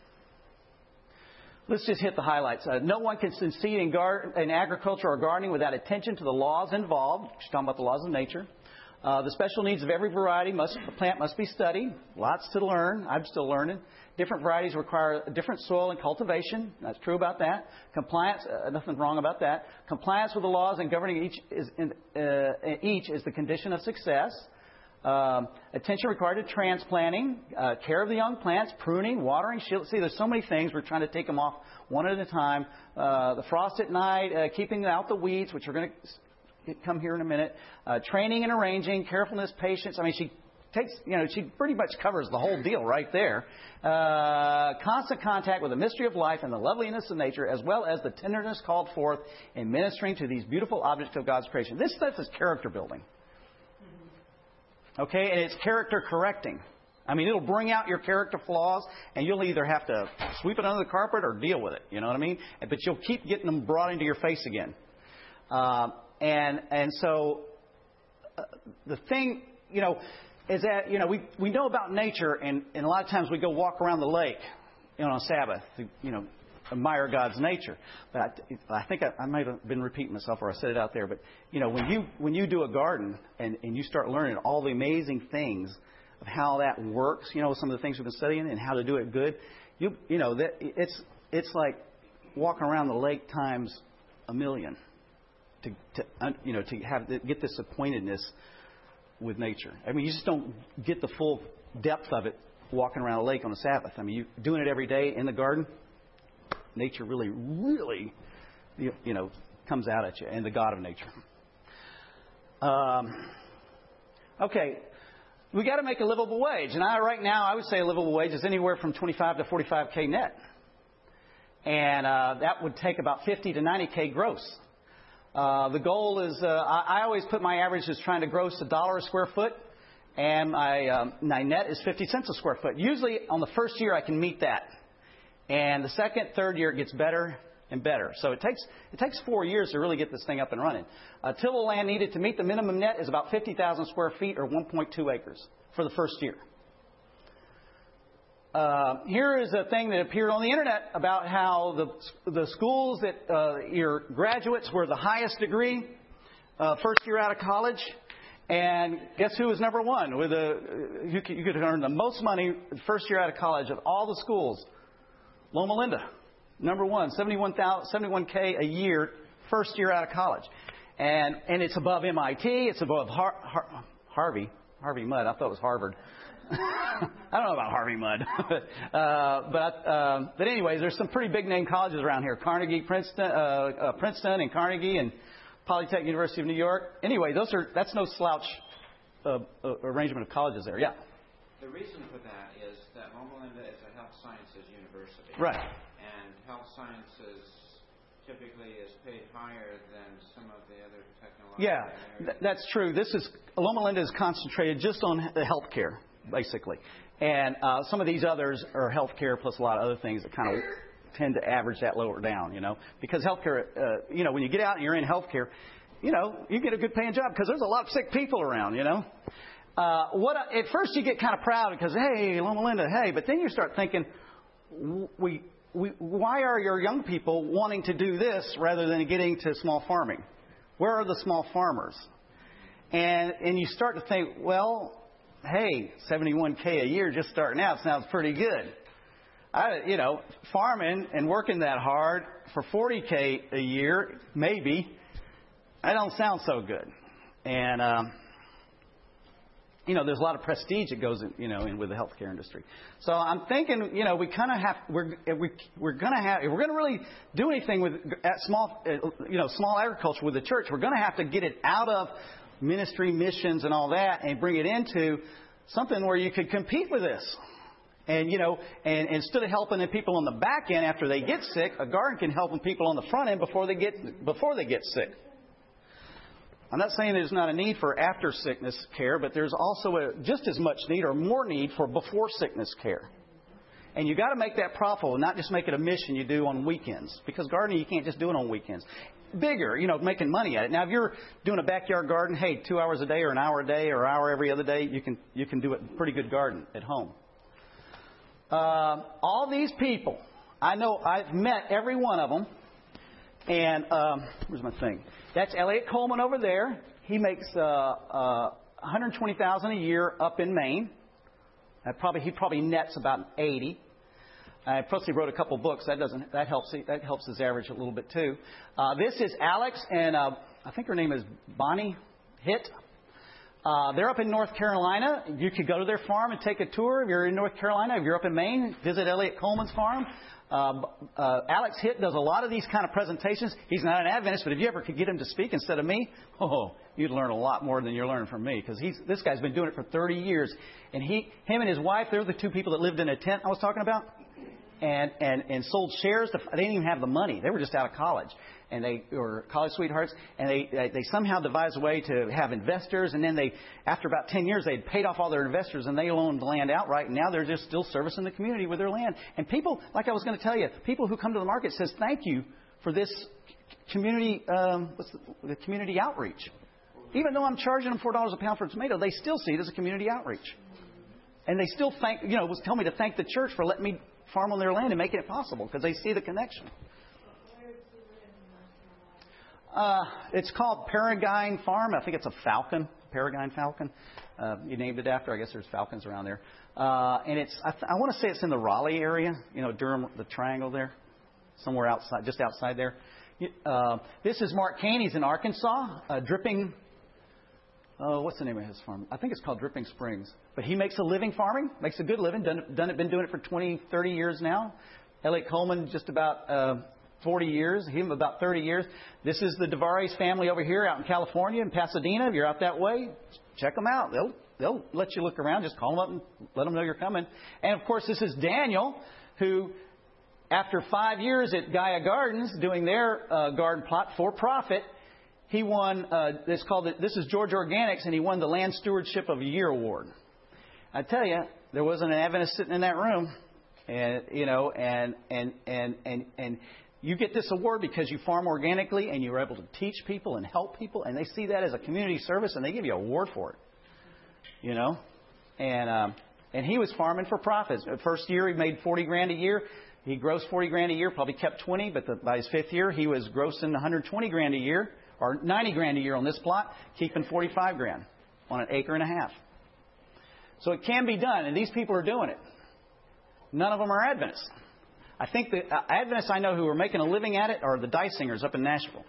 let's just hit the highlights. Uh, no one can succeed in, gar- in agriculture or gardening without attention to the laws involved. She's talking about the laws of nature. Uh, the special needs of every variety must plant must be studied. Lots to learn. I'm still learning. Different varieties require different soil and cultivation. That's true about that. Compliance, uh, nothing wrong about that. Compliance with the laws and governing each is in, uh, each is the condition of success. Um, attention required to transplanting, uh, care of the young plants, pruning, watering, shield. See, there's so many things. We're trying to take them off one at a time. Uh, the frost at night, uh, keeping out the weeds, which are going to come here in a minute. Uh, training and arranging, carefulness, patience. I mean, she takes, you know, she pretty much covers the whole deal right there. Uh, constant contact with the mystery of life and the loveliness of nature, as well as the tenderness called forth in ministering to these beautiful objects of God's creation. This stuff is character building. Okay, and it's character correcting. I mean, it'll bring out your character flaws, and you'll either have to sweep it under the carpet or deal with it. You know what I mean? But you'll keep getting them brought into your face again. Uh, and and so uh, the thing, you know, is that, you know, we, we know about nature, and, and a lot of times we go walk around the lake, you know, on Sabbath, to, you know, admire God's nature. But I, I think I, I might have been repeating myself, or I said it out there. But, you know, when you when you do a garden and, and you start learning all the amazing things of how that works, you know, some of the things we've been studying and how to do it good, you you know, that it's it's like walking around the lake times a million to, to you know, to have get this acquaintedness with nature. I mean, you just don't get the full depth of it walking around a lake on a Sabbath. I mean, you doing it every day in the garden, nature really, really, you, you know, comes out at you, and the God of nature. Um, okay, we got to make a livable wage, and I right now I would say a livable wage is anywhere from twenty-five to forty-five K net, and uh, that would take about fifty to ninety K gross. Uh, the goal is, uh, I, I always put my average as trying to gross a dollar a square foot, and my, um, my net is fifty cents a square foot. Usually on the first year I can meet that. And the second, third year it gets better and better. So it takes it takes four years to really get this thing up and running. Uh, tillable land needed to meet the minimum net is about fifty thousand square feet or one point two acres for the first year. Uh, here is a thing that appeared on the internet about how the the schools that uh, your graduates were the highest degree uh, first year out of college, and guess who was number one with a you could, you could earn the most money first year out of college of all the schools. Loma Linda, number one, seventy-one K a year first year out of college, and and it's above M I T, it's above Har- Har- Harvey Harvey Mudd. I thought it was Harvard. I don't know about Harvey Mudd, uh, but um, but anyways, there's some pretty big name colleges around here: Carnegie, Princeton, uh, uh, Princeton, and Carnegie, and Polytechnic University of New York. Anyway, those are that's no slouch uh, uh, arrangement of colleges there. Yeah. The reason for that is that Loma Linda is a health sciences university, right? And health sciences typically is paid higher than some of the other technological Yeah, areas. th- that's true. This is Loma Linda is concentrated just on the healthcare, basically, and uh, some of these others are healthcare plus a lot of other things that kind of tend to average that lower down, you know, because healthcare, uh, you know, when you get out and you're in healthcare, you know, you get a good paying job because there's a lot of sick people around, you know. Uh, what at first you get kind of proud because hey, Loma Linda, hey, but then you start thinking, we. We, why are your young people wanting to do this rather than getting to small farming? Where are the small farmers? And and you start to think, well, hey, seventy-one K a year just starting out sounds pretty good. I, you know, farming and working that hard for forty K a year, maybe, that don't sound so good. And um, you know, there's a lot of prestige that goes in, you know, in with the healthcare industry. So I'm thinking, you know, we kind of have, we're we, we're going to have, if we're going to really do anything with at small, you know, small agriculture with the church, we're going to have to get it out of ministry, missions, and all that, and bring it into something where you could compete with this. And, you know, and, and instead of helping the people on the back end after they get sick, a garden can help people on the front end before they get before they get sick. I'm not saying there's not a need for after sickness care, but there's also a, just as much need or more need for before sickness care. And you got to make that profitable, not just make it a mission you do on weekends. Because gardening, you can't just do it on weekends. Bigger, you know, making money at it. Now, if you're doing a backyard garden, hey, two hours a day or an hour a day or an hour every other day, you can you can do a pretty good garden at home. Uh, all these people, I know I've met every one of them. And um, where's my thing? That's Elliot Coleman over there. He makes uh, uh, one hundred twenty thousand dollars a year up in Maine. Uh, probably he probably nets about eighty. Uh, plus he wrote a couple books. That doesn't that helps that helps his average a little bit too. Uh, this is Alex and uh, I think her name is Bonnie Hitt. Uh, they're up in North Carolina. You could go to their farm and take a tour. If you're in North Carolina, if you're up in Maine, visit Elliot Coleman's farm. Uh, uh, Alex Hitt does a lot of these kind of presentations. He's not an Adventist, but if you ever could get him to speak instead of me, oh, you'd learn a lot more than you're learning from me, because he's this guy's been doing it for thirty years, and he, him and his wife, they're the two people that lived in a tent I was talking about, and and and sold shares. To, they didn't even have the money; they were just out of college, and they were college sweethearts, and they they, they somehow devised a way to have investors, and then they, after about ten years, they had paid off all their investors, and they owned the land outright, and now they're just still servicing the community with their land. And people, like I was going to tell you, people who come to the market says thank you for this community, um, what's the, the community outreach. Even though I'm charging them four dollars a pound for a tomato, they still see it as a community outreach. And they still thank, you know, was tell me to thank the church for letting me farm on their land and making it possible, because they see the connection. Uh, it's called Peregrine Farm. I think it's a falcon, Peregrine Falcon. Uh, you named it after. I guess there's falcons around there. Uh, and it's, I, th- I want to say it's in the Raleigh area, you know, Durham, the triangle there, somewhere outside, just outside there. Uh, this is Mark Caney's in Arkansas, uh, dripping. Oh, what's the name of his farm? I think it's called Dripping Springs. But he makes a living farming, makes a good living. Done, done it, been doing it for twenty, thirty years now. Elliot Coleman, just about uh, forty years. Him about thirty years. This is the DeVares family over here out in California, in Pasadena. If you're out that way, check them out. They'll they'll let you look around. Just call them up and let them know you're coming. And of course, this is Daniel, who, after five years at Gaia Gardens doing their uh, garden plot for profit, he won. Uh, it's called. This is George Organics, and he won the Land Stewardship of the Year award. I tell you, there wasn't an Adventist sitting in that room, and you know, and and and and and you get this award because you farm organically and you're able to teach people and help people, and they see that as a community service, and they give you an award for it. You know, and um, and he was farming for profits. The first year, he made forty grand a year. He grossed forty grand a year, probably kept twenty, but the, by his fifth year, he was grossing one hundred twenty grand a year, or ninety grand a year on this plot, keeping forty-five grand on an acre and a half. So it can be done, and these people are doing it. None of them are Adventists. I think the uh, Adventists I know who are making a living at it are the Dysingers up in Nashville.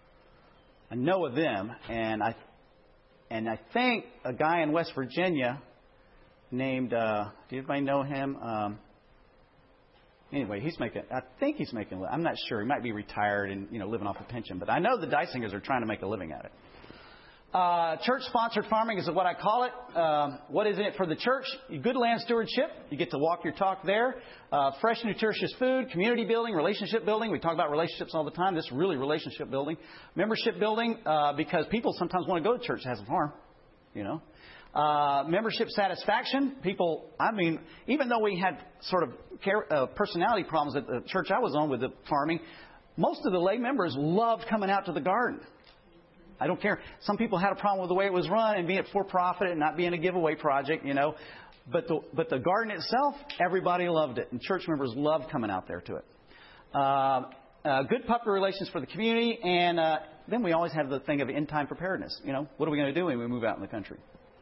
I know of them, and I and I think a guy in West Virginia named, uh, do anybody know him? Um, Anyway, he's making. I think he's making. I'm not sure. He might be retired and you know living off a pension. But I know the Dysingers are trying to make a living at it. Uh, church-sponsored farming is what I call it. Um, what is in it for the church? Good land stewardship. You get to walk your talk there. Uh, fresh, nutritious food, community building, relationship building. We talk about relationships all the time. This is really relationship building, membership building, uh, because people sometimes want to go to church that has a farm. You know. Uh, membership satisfaction. People, I mean, even though we had sort of care, uh, personality problems at the church I was on with the farming, most of the lay members loved coming out to the garden. I don't care. Some people had a problem with the way it was run and being for profit and not being a giveaway project, you know. But the, but the garden itself, everybody loved it. And church members loved coming out there to it. Uh, uh, good public relations for the community. And uh, then we always have the thing of in-time preparedness. You know, what are we going to do when we move out in the country?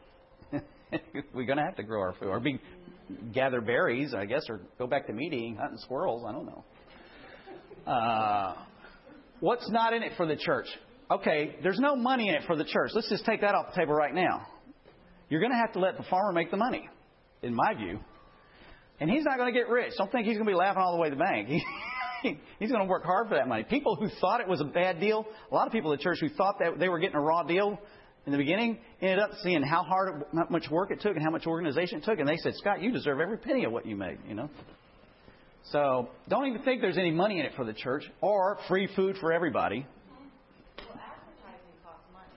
We're going to have to grow our food, or be gather berries, I guess, or go back to meat eating, hunting squirrels. I don't know. Uh, what's not in it for the church? Okay, there's no money in it for the church. Let's just take that off the table right now. You're going to have to let the farmer make the money, in my view. And he's not going to get rich. Don't think he's going to be laughing all the way to the bank. He, he's going to work hard for that money. People who thought it was a bad deal, a lot of people in the church who thought that they were getting a raw deal in the beginning, ended up seeing how hard, how much work it took and how much organization it took. And they said, Scott, you deserve every penny of what you made, you know. So don't even think there's any money in it for the church or free food for everybody. Well, advertising costs money,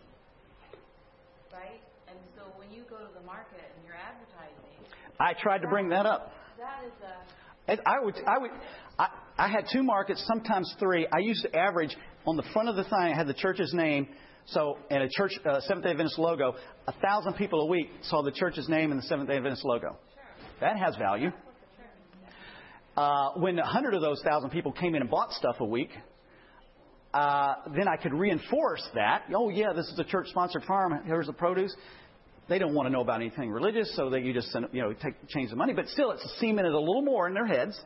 right? And so when you go to the market and you're advertising, I tried to bring that up. that is a... And I would, I would, I, I had two markets, sometimes three. I used to average on the front of the sign. I had the church's name. So, and a church uh, Seventh-day Adventist logo. A thousand people a week saw the church's name and the Seventh-day Adventist logo. That has value. Uh, when a hundred of those thousand people came in and bought stuff a week, uh, then I could reinforce that. Oh yeah, this is a church-sponsored farm. Here's the produce. They don't want to know about anything religious, so that you just send, you know take change the money. But still, it's cemented a little more in their heads.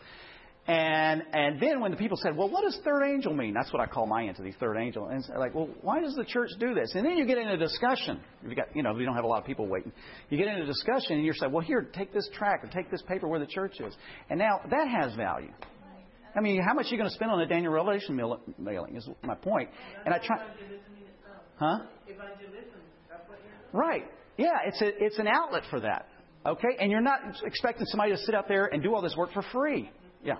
And and then when the people said, well, what does third angel mean? That's what I call my entity, third angel. And it's like, well, why does the church do this? And then you get into a discussion. If you got, you know, you don't have a lot of people waiting. You get into a discussion and you're saying, well, here, take this tract or take this paper where the church is. And now that has value. I mean, how much are you going to spend on a Daniel Revelation mailing is my point. And I try. Huh? Evangelism. That's what you're doing. Right. Yeah, it's a, it's an outlet for that. Okay? And you're not expecting somebody to sit out there and do all this work for free. Yeah.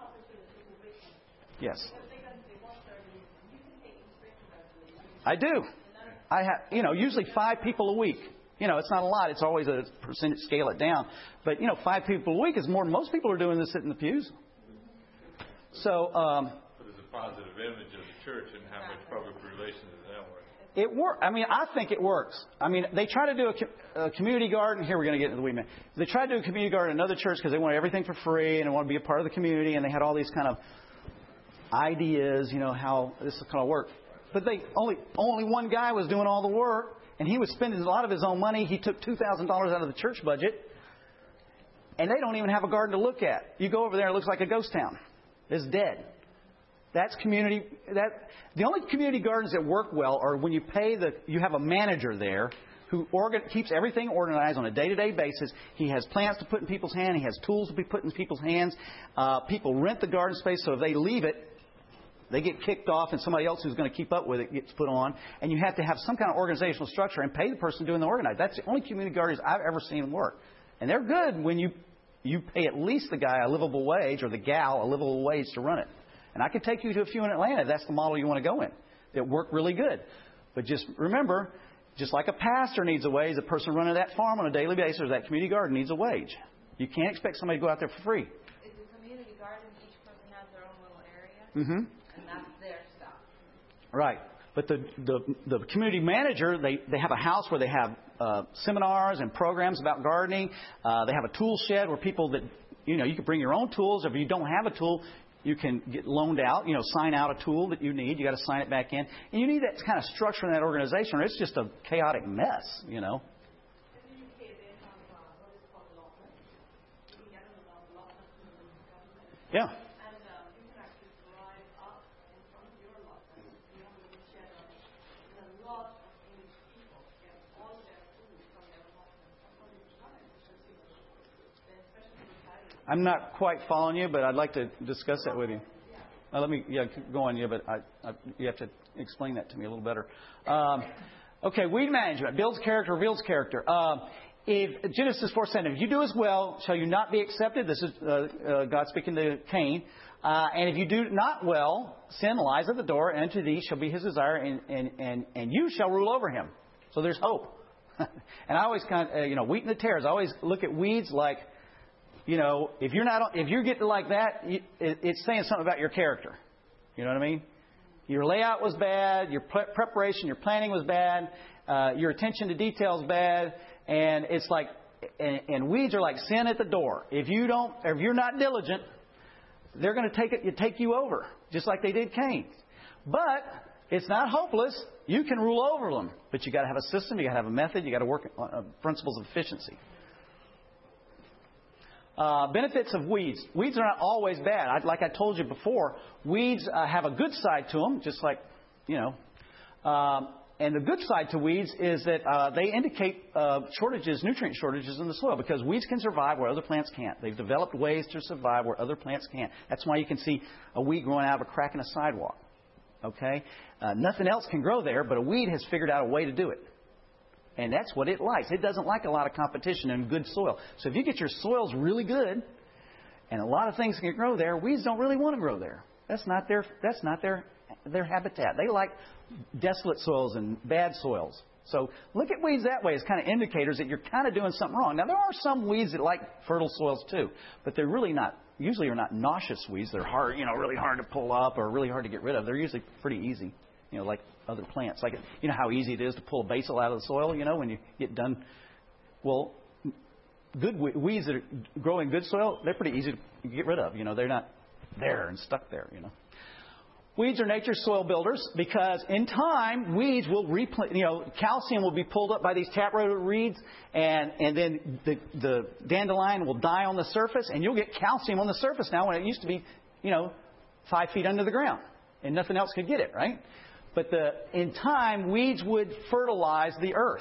Yes. I do. I have, you know, usually five people a week. You know, it's not a lot. It's always a percentage, scale it down. But, you know, five people a week is more than most people are doing this sitting in the pews. So, um, but it's a positive image of the church and how much public relations is that work. It works. I mean, I think it works. I mean, they try to do a, a community garden. Here we're going to get into the weed man. They tried to do a community garden in another church because they wanted everything for free and they wanted to be a part of the community, and they had all these kind of ideas, you know, how this is going to work. But they only only one guy was doing all the work, and he was spending a lot of his own money. He took two thousand dollars out of the church budget, and they don't even have a garden to look at. You go over there, it looks like a ghost town. It's dead. That's community. That the only community gardens that work well are when you pay the. You have a manager there who organ, keeps everything organized on a day-to-day basis. He has plants to put in people's hands. He has tools to be put in people's hands. Uh, people rent the garden space, so if they leave it, they get kicked off, and somebody else who's going to keep up with it gets put on. And you have to have some kind of organizational structure and pay the person doing the organizing. That's the only community gardens I've ever seen work, and they're good when you you pay at least the guy a livable wage or the gal a livable wage to run it. And I could take you to a few in Atlanta if that's the model you want to go in. It worked really good. But just remember, just like a pastor needs a wage, the person running that farm on a daily basis or that community garden needs a wage. You can't expect somebody to go out there for free. Is the community garden, each person has their own little area? Mm-hmm. And that's their stuff. Right. But the, the, the community manager, they, they have a house where they have uh, seminars and programs about gardening. Uh, they have a tool shed where people that, you know, you can bring your own tools. If you don't have a tool, you can get loaned out, you know, sign out a tool that you need. You got to sign it back in. And you need that kind of structure in that organization, or it's just a chaotic mess, you know. Yeah. I'm not quite following you, but I'd like to discuss that with you. Uh, let me, yeah, keep going, yeah, but I, I, you have to explain that to me a little better. Um, okay, weed management builds character, reveals character. Um, if Genesis four seven, if you do as well, shall you not be accepted? This is uh, uh, God speaking to Cain. Uh, and if you do not well, sin lies at the door, and unto thee shall be his desire, and and and, and you shall rule over him. So there's hope. And I always kind of, uh, you know, wheat and the tares. I always look at weeds like, you know, if you're not, if you're getting like that, you, it, it's saying something about your character. You know what I mean? Your layout was bad, your pre- preparation, your planning was bad, uh, your attention to detail is bad, and it's like, and, and weeds are like sin at the door. If you don't, if you're not diligent, they're going to take it, take you over, just like they did Cain. But it's not hopeless. You can rule over them, but you got to have a system, you got to have a method, you got to work on uh, principles of efficiency. Uh, benefits of weeds. Weeds are not always bad. I, like I told you before, weeds uh, have a good side to them, just like, you know. Um, and the good side to weeds is that uh, they indicate uh, shortages, nutrient shortages in the soil, because weeds can survive where other plants can't. They've developed ways to survive where other plants can't. That's why you can see a weed growing out of a crack in a sidewalk. Okay? Uh, nothing else can grow there, but a weed has figured out a way to do it. And that's what it likes. It doesn't like a lot of competition in good soil. So if you get your soils really good, and a lot of things can grow there, weeds don't really want to grow there. That's not their. That's not their their habitat. They like desolate soils and bad soils. So look at weeds that way as kind of indicators that you're kind of doing something wrong. Now there are some weeds that like fertile soils too, but they're really not. Usually are not nauseous weeds. They're hard, you know, really hard to pull up or really hard to get rid of. They're usually pretty easy. You know, like other plants. Like, you know how easy it is to pull a basil out of the soil, you know, when you get done. Well, good weeds that are growing good soil, they're pretty easy to get rid of. You know, they're not there and stuck there, you know. Weeds are nature's soil builders because in time, weeds will replant, you know, calcium will be pulled up by these taproot reeds, and, and then the, the dandelion will die on the surface, and you'll get calcium on the surface now when it used to be, you know, five feet under the ground, and nothing else could get it, right? But the, in time, weeds would fertilize the earth.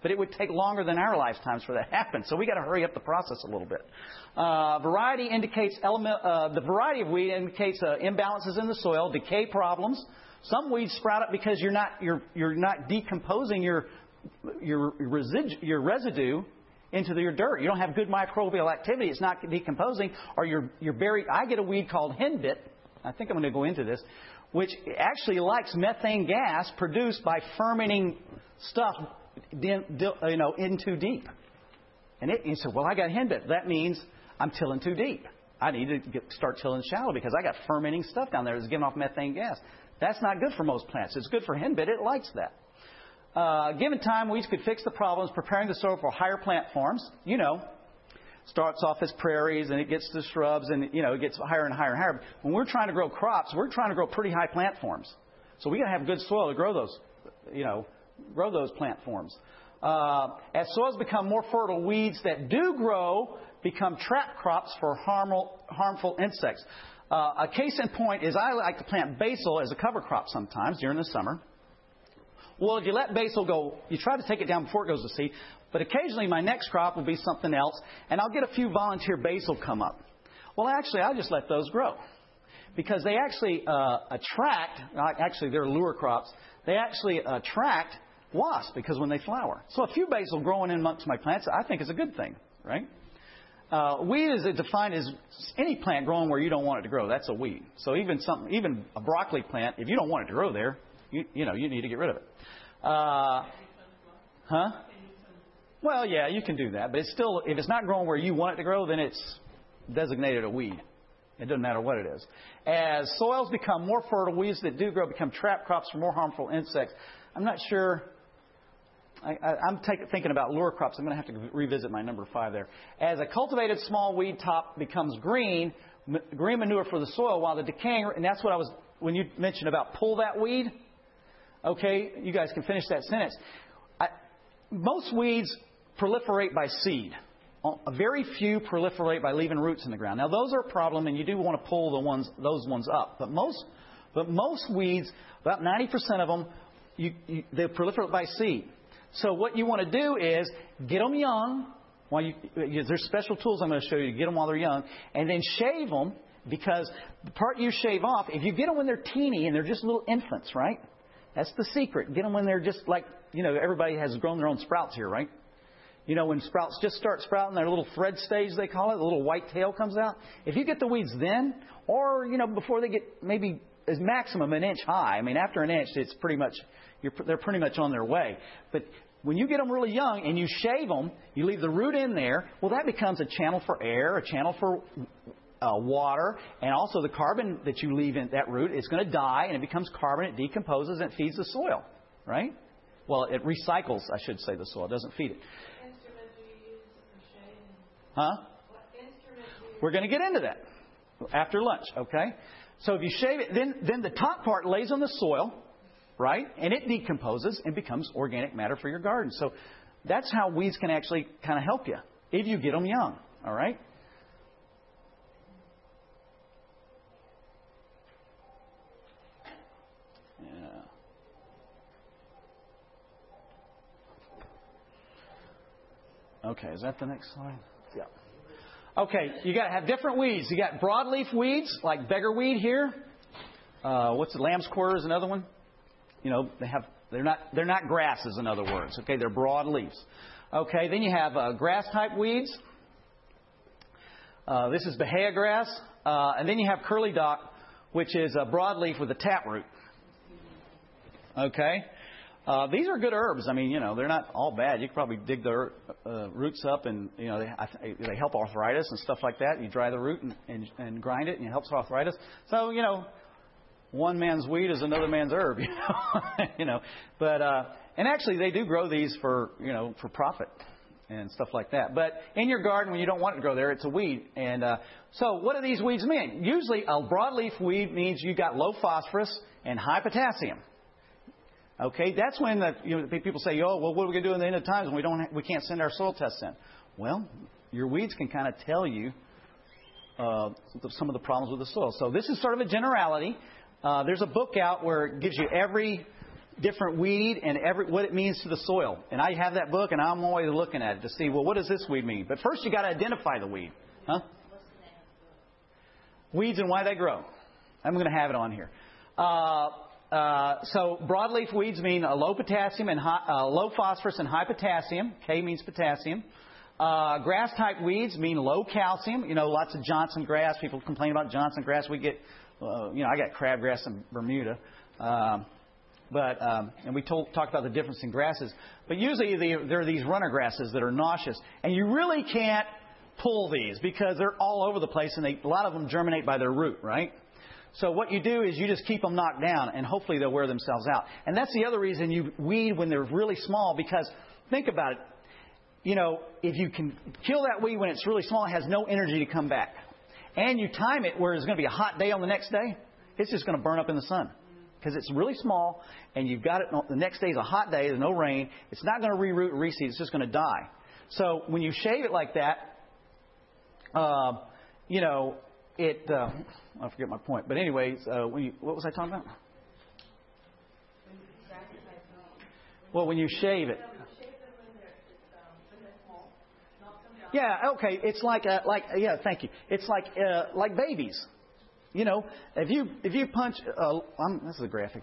But it would take longer than our lifetimes for that to happen. So we got to hurry up the process a little bit. Uh, variety indicates element. Uh, the variety of weed indicates uh, imbalances in the soil, decay problems. Some weeds sprout up because you're not you're you're not decomposing your your residue your residue into your dirt. You don't have good microbial activity. It's not decomposing, or you're you're buried. I get a weed called henbit. I think I'm going to go into this, which actually likes methane gas produced by fermenting stuff, you know, in too deep. And it, you say, well, I got henbit. That means I'm tilling too deep. I need to get, start tilling shallow because I got fermenting stuff down there that's giving off methane gas. That's not good for most plants. It's good for henbit. It likes that. Uh, given time, weeds could fix the problems, preparing the soil for higher plant forms. You know, starts off as prairies and it gets to shrubs and, you know, it gets higher and higher and higher. When we're trying to grow crops, we're trying to grow pretty high plant forms. So we got to have good soil to grow those, you know, grow those plant forms. Uh, as soils become more fertile, weeds that do grow become trap crops for harmful, harmful insects. Uh, a case in point is I like to plant basil as a cover crop sometimes during the summer. Well, if you let basil go, you try to take it down before it goes to seed. But occasionally my next crop will be something else, and I'll get a few volunteer basil come up. Well, actually, I'll just let those grow. Because they actually uh, attract, actually they're lure crops, they actually attract wasps because when they flower. So a few basil growing in amongst my plants, I think is a good thing, right? Uh, weed is defined as any plant growing where you don't want it to grow. That's a weed. So even something, even a broccoli plant, if you don't want it to grow there, you, you know, you need to get rid of it. Uh, huh? Well, yeah, you can do that, but it's still, if it's not growing where you want it to grow, then it's designated a weed. It doesn't matter what it is. As soils become more fertile, weeds that do grow become trap crops for more harmful insects. I'm not sure. I, I, I'm take, thinking about lure crops. I'm going to have to revisit my number five there. As a cultivated small weed top becomes green, m- green manure for the soil, while the decaying, and that's what I was, when you mentioned about pull that weed, okay, you guys can finish that sentence. I, most weeds proliferate by seed. A very few proliferate by leaving roots in the ground. Now, those are a problem, and you do want to pull the ones, those ones up. But most, but most weeds, about ninety percent of them, you, you, they proliferate by seed. So what you want to do is get them young. While you, there's special tools I'm going to show you to get them while they're young, and then shave them, because the part you shave off, if you get them when they're teeny and they're just little infants, right? That's the secret. Get them when they're just like, you know, everybody has grown their own sprouts here, right? You know, when sprouts just start sprouting, their little thread stage, they call it, the little white tail comes out. If you get the weeds then, or, you know, before they get maybe as maximum an inch high. I mean, after an inch, it's pretty much, you're, they're pretty much on their way. But when you get them really young and you shave them, you leave the root in there, well, that becomes a channel for air, a channel for uh, water, and also the carbon that you leave in that root is going to die, and it becomes carbon, it decomposes, and it feeds the soil, right? Well, it recycles, I should say, the soil. It doesn't feed it. Huh? We're going to get into that after lunch, okay? So if you shave it, then, then the top part lays on the soil, right? And it decomposes and becomes organic matter for your garden. So that's how weeds can actually kind of help you if you get them young, all right? Yeah. Okay, is that the next slide? Yeah. Okay, you got to have different weeds. You got broadleaf weeds like beggarweed here. Uh, what's the lamb's quarter is another one. You know, they have they're not they're not grasses, in other words. Okay, they're broad leaves. Okay, then you have uh, grass type weeds. Uh, this is Bahia grass, uh, and then you have curly dock, which is a broadleaf with a taproot. Okay. Uh, these are good herbs. I mean, you know, they're not all bad. You can probably dig the uh, roots up, and you know, they, I, they help arthritis and stuff like that. You dry the root and, and, and grind it, and it helps arthritis. So, you know, one man's weed is another man's herb. You know, you know. But uh, and actually, they do grow these for you know for profit and stuff like that. But in your garden, when you don't want it to grow there, it's a weed. And uh, so, what do these weeds mean? Usually, a broadleaf weed means you got low phosphorus and high potassium. Okay, that's when the, you know, people say, "Oh, well, what are we going to do in the end of times when we don't, ha- we can't send our soil tests in?" Well, your weeds can kind of tell you uh, some of the problems with the soil. So this is sort of a generality. Uh, there's a book out where it gives you every different weed and every what it means to the soil. And I have that book, and I'm always looking at it to see, well, what does this weed mean? But first, you got to identify the weed, huh? Weeds and why they grow. I'm going to have it on here. Uh, uh, so broadleaf weeds mean a low potassium and high, uh, low phosphorus and high potassium. K means potassium. Uh, grass type weeds mean low calcium. You know, lots of Johnson grass. People complain about Johnson grass. We get, uh, you know, I got crabgrass in Bermuda. Um, but um, and we told, talked about the difference in grasses. But usually the, there are these runner grasses that are nauseous, and you really can't pull these because they're all over the place, and they, a lot of them germinate by their root, right? So what you do is you just keep them knocked down, and hopefully they'll wear themselves out. And that's the other reason you weed when they're really small, because think about it. You know, if you can kill that weed when it's really small, it has no energy to come back. And you time it where it's going to be a hot day on the next day, it's just going to burn up in the sun. Because it's really small, and you've got it, the next day is a hot day, there's no rain, it's not going to reroot and reseed, it's just going to die. So when you shave it like that, uh, you know, it, uh, I forget my point, but anyways, uh, when you, what was I talking about? Well, when you shave it. Yeah, okay, it's like, a, like yeah, thank you. It's like uh, like babies. You know, if you if you punch, uh, I'm, this is a graphic.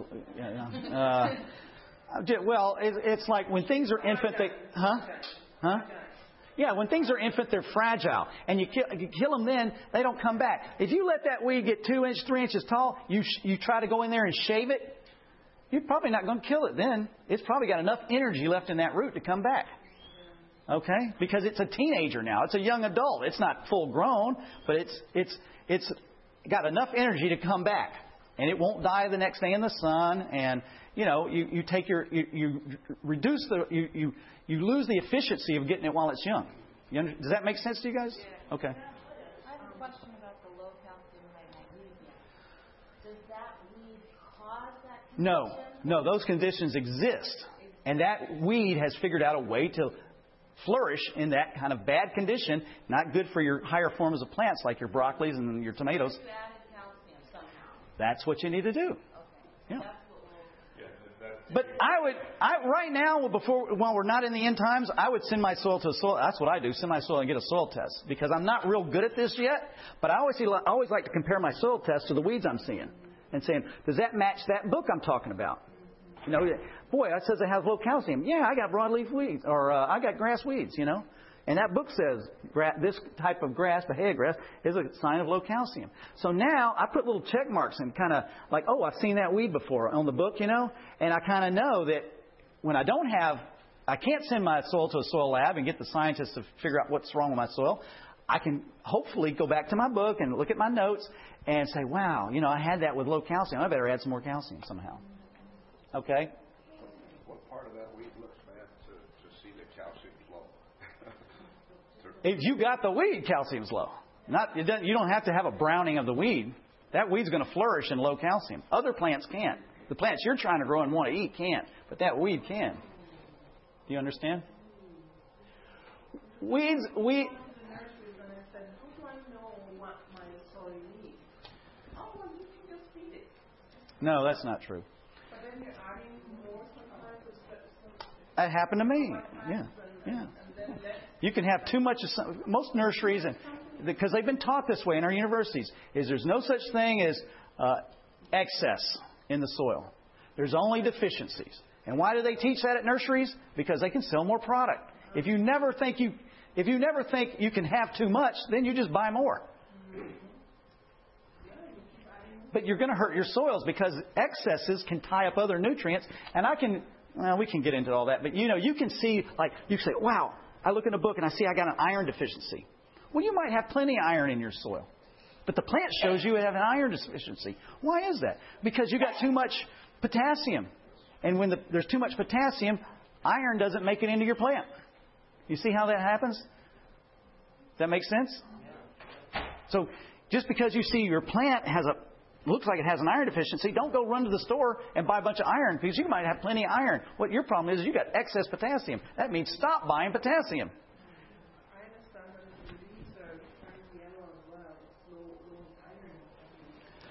Uh, well, it, it's like when things are infant, they, huh, huh? Yeah, when things are infant, they're fragile, and you kill, you kill them, then they don't come back. If you let that weed get two inches, three inches tall, you you try to go in there and shave it, you're probably not going to kill it. Then it's probably got enough energy left in that root to come back. Okay, because it's a teenager now. It's a young adult. It's not full grown, but it's it's it's got enough energy to come back, and it won't die the next day in the sun. And you know, you, you take your you, you reduce the you, you you lose the efficiency of getting it while it's young. You under, does that make sense to you guys? Okay. I have a question about the low calcium magnesium. Does that weed cause that condition? No, no, those conditions exist, and that weed has figured out a way to flourish in that kind of bad condition, not good for your higher forms of plants like your broccolis and your tomatoes. You added calcium somehow. That's what you need to do. Okay. Yeah. That's what we'll... But I would, I right now, before while we're not in the end times, I would send my soil to a soil. That's what I do: send my soil and get a soil test, because I'm not real good at this yet. But I always, I always like to compare my soil test to the weeds I'm seeing and saying, does that match that book I'm talking about? You know, boy, that says it has low calcium. Yeah, I got broadleaf weeds, or uh, I got grass weeds, you know. And that book says gra- this type of grass, the hay grass, is a sign of low calcium. So now I put little check marks and kind of like, oh, I've seen that weed before on the book, you know. And I kind of know that when I don't have, I can't send my soil to a soil lab and get the scientists to figure out what's wrong with my soil. I can hopefully go back to my book and look at my notes and say, wow, you know, I had that with low calcium. I better add some more calcium somehow. Okay? What part of that weed looks bad to, to see the calcium's low? If you got the weed, calcium's low. Not it doesn't, you don't have to have a browning of the weed. That weed's going to flourish in low calcium. Other plants can't. The plants you're trying to grow and want to eat can't, but that weed can. Do you understand? Weeds, we. No, that's not true. That happened to me. Yeah, yeah. You can have too much of some, most nurseries, and because they've been taught this way in our universities, is there's no such thing as uh, excess in the soil. There's only deficiencies. And why do they teach that at nurseries? Because they can sell more product. If you never think you, if you never think you can have too much, then you just buy more. But you're going to hurt your soils because excesses can tie up other nutrients. And I can, well, we can get into all that. But, you know, you can see, like, you can say, wow, I look in a book and I see I got an iron deficiency. Well, you might have plenty of iron in your soil. But the plant shows you have an iron deficiency. Why is that? Because you got too much potassium. And when the, there's too much potassium, iron doesn't make it into your plant. You see how that happens? Does that make sense? So just because you see your plant has a looks like it has an iron deficiency, don't go run to the store and buy a bunch of iron, because you might have plenty of iron. What your problem is, is you got excess potassium. That means stop buying potassium. I understand that the leaves are turning yellow as well. It's low, low iron.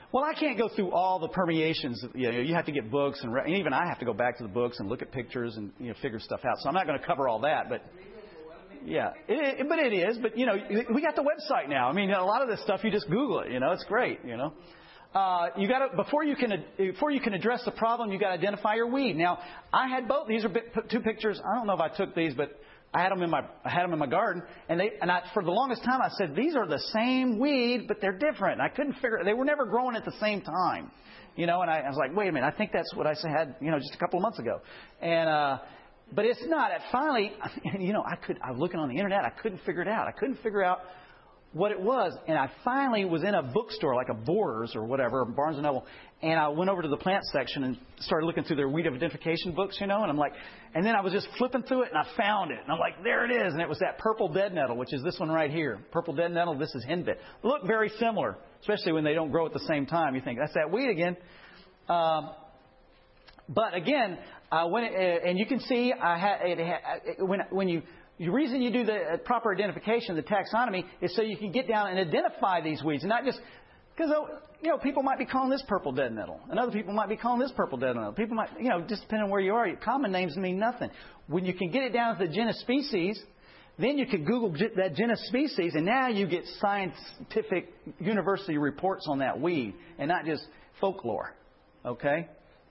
Well, I can't go through all the permeations. You know, you have to get books, and, re- and even I have to go back to the books and look at pictures and you know figure stuff out. So I'm not going to cover all that, but yeah, it, it, but it is. But you know, we got the website now. I mean, a lot of this stuff you just Google it. You know, it's great. You know, uh, you got to before you can before you can address the problem, you got to identify your weed. Now, I had both. These are two pictures. I don't know if I took these, but I had them in my I had them in my garden, and they and I for the longest time I said these are the same weed, but they're different. I couldn't figure they were never growing at the same time, you know. And I, I was like, wait a minute, I think that's what I had, you know, just a couple of months ago, and uh, but it's not. It finally, you know, I could I was looking on the internet, I couldn't figure it out. I couldn't figure out what it was, and I finally was in a bookstore like a Borders or whatever, Barnes and Noble, and I went over to the plant section and started looking through their weed identification books, you know, and I'm like, and then I was just flipping through it and I found it, and I'm like, there it is, and it was that purple dead nettle, which is this one right here, purple dead nettle. This is henbit. Look very similar, especially when they don't grow at the same time. You think that's that weed again, um, but again, uh, when it, and you can see I had it, it, when when you. The reason you do the proper identification, the taxonomy, is so you can get down and identify these weeds. And not just because, you know, people might be calling this purple dead nettle. And other people might be calling this purple dead nettle. People might, you know, just depending on where you are, common names mean nothing. When you can get it down to the genus species, then you can Google that genus species, and now you get scientific university reports on that weed and not just folklore. Okay?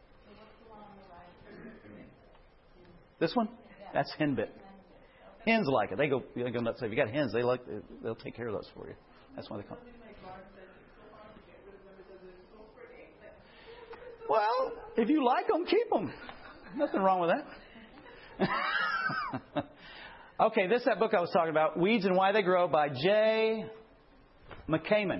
This one? That's henbit. Hens like it. They go, they go nuts. If you got hens, they like. They'll take care of those for you. That's why they come. Well, if you like them, keep them. Nothing wrong with that. Okay, this is that book I was talking about, Weeds and Why They Grow, by J. McCaman.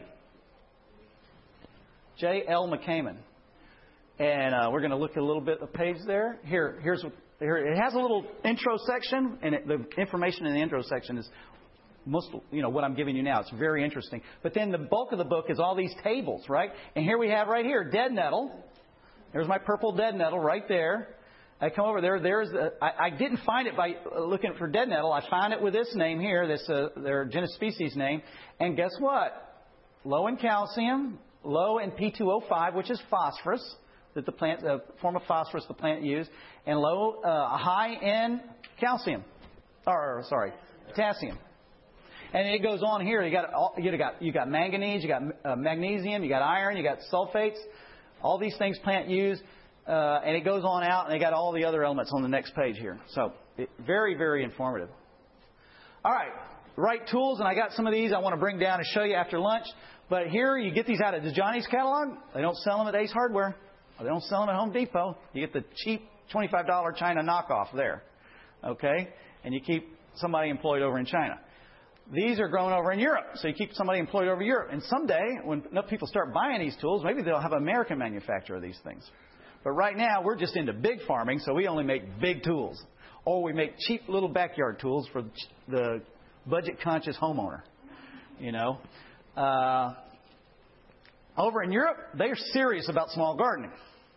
J. L. McCaman. And uh, we're going to look at a little bit of the page there. Here, here's what. It has a little intro section, and it, the information in the intro section is most, you know, what I'm giving you now. It's very interesting. But then the bulk of the book is all these tables, right? And here we have right here, dead nettle. There's my purple dead nettle right there. I come over there. There's a, I, I didn't find it by looking for dead nettle. I found it with this name here, this uh, their genus species name. And guess what? Low in calcium, low in P two O five, which is phosphorus. That the plant, the form of phosphorus the plant used, and low, uh, high in calcium, or sorry, potassium. And it goes on here. You got all, you got you got manganese, you got uh, magnesium, you got iron, you got sulfates. All these things plant use, uh, and it goes on out, and they got all the other elements on the next page here. So it, very very informative. All right, right tools, and I got some of these I want to bring down and show you after lunch. But here you get these out of the Johnny's catalog. They don't sell them at Ace Hardware. They don't sell them at Home Depot. You get the cheap twenty-five dollars China knockoff there. Okay? And you keep somebody employed over in China. These are grown over in Europe. So you keep somebody employed over Europe. And someday, when enough people start buying these tools, maybe they'll have an American manufacturer of these things. But right now, we're just into big farming, so we only make big tools. Or we make cheap little backyard tools for the budget-conscious homeowner. You know? Uh, over in Europe, they're serious about small gardening.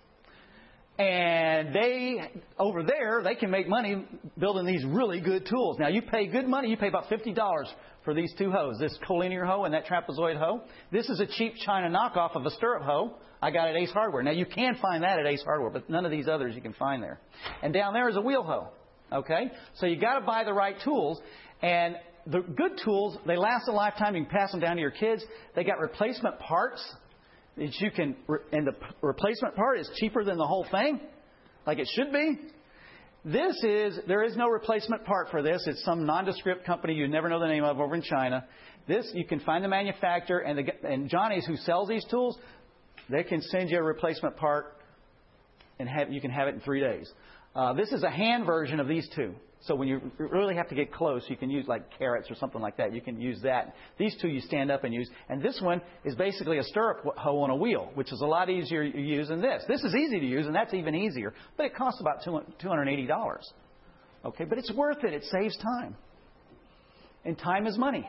And they, over there, they can make money building these really good tools. Now, you pay good money. You pay about fifty dollars for these two hoes, this collinear hoe and that trapezoid hoe. This is a cheap China knockoff of a stirrup hoe I got at Ace Hardware. Now, you can find that at Ace Hardware, but none of these others you can find there. And down there is a wheel hoe. Okay? So you got to buy the right tools. And the good tools, they last a lifetime. You can pass them down to your kids. They got replacement parts. That you can, and the replacement part is cheaper than the whole thing, like it should be. This is, there is no replacement part for this. It's some nondescript company you never know the name of over in China. This, you can find the manufacturer, and, the, and Johnny's who sells these tools, they can send you a replacement part, and have, you can have it in three days. Uh, this is a hand version of these two. So when you really have to get close, you can use like carrots or something like that. You can use that. These two you stand up and use. And this one is basically a stirrup hoe on a wheel, which is a lot easier to use than this. This is easy to use, and that's even easier. But it costs about two hundred eighty dollars. Okay, but it's worth it. It saves time. And time is money.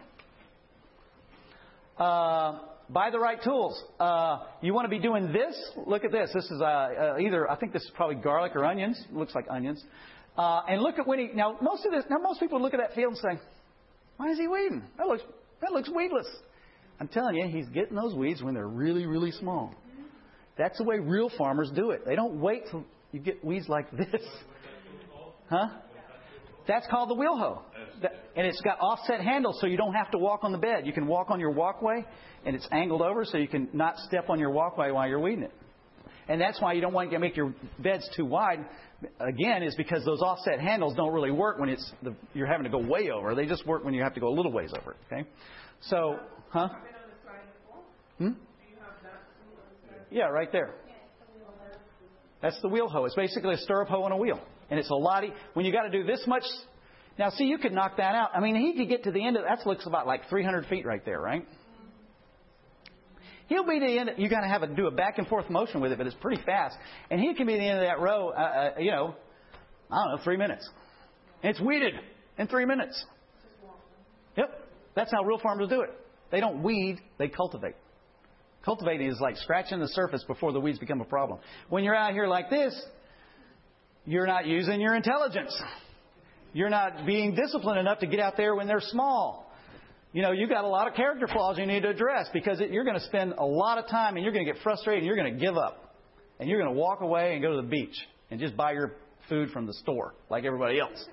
Uh, buy the right tools. Uh, you want to be doing this? Look at this. This is uh, uh, either, I think this is probably garlic or onions. It looks like onions. Uh, and look at when he, now most of this, now most people look at that field and say, why is he weeding? That looks, that looks weedless. I'm telling you, he's getting those weeds when they're really, really small. That's the way real farmers do it. They don't wait till you get weeds like this. Huh? That's called the wheel hoe. And it's got offset handles so you don't have to walk on the bed. You can walk on your walkway and it's angled over so you can not step on your walkway while you're weeding it. And that's why you don't want to make your beds too wide. Again, is because those offset handles don't really work when it's the, you're having to go way over. They just work when you have to go a little ways over. Okay, so, huh? Hmm? Yeah, right there. That's the wheel hoe. It's basically a stirrup hoe on a wheel, and it's a lot. E- when you got to do this much. Now, see, you could knock that out. I mean, he could get to the end of that. Looks about like three hundred feet right there, right? He'll be the end. You got to have a do a back and forth motion with it, but it's pretty fast. And he can be the end of that row. Uh, uh, you know, I don't know, three minutes. And it's weeded in three minutes. Yep, that's how real farmers do it. They don't weed; they cultivate. Cultivating is like scratching the surface before the weeds become a problem. When you're out here like this, you're not using your intelligence. You're not being disciplined enough to get out there when they're small. You know, you've got a lot of character flaws you need to address because it, you're going to spend a lot of time and you're going to get frustrated and you're going to give up. And you're going to walk away and go to the beach and just buy your food from the store like everybody else.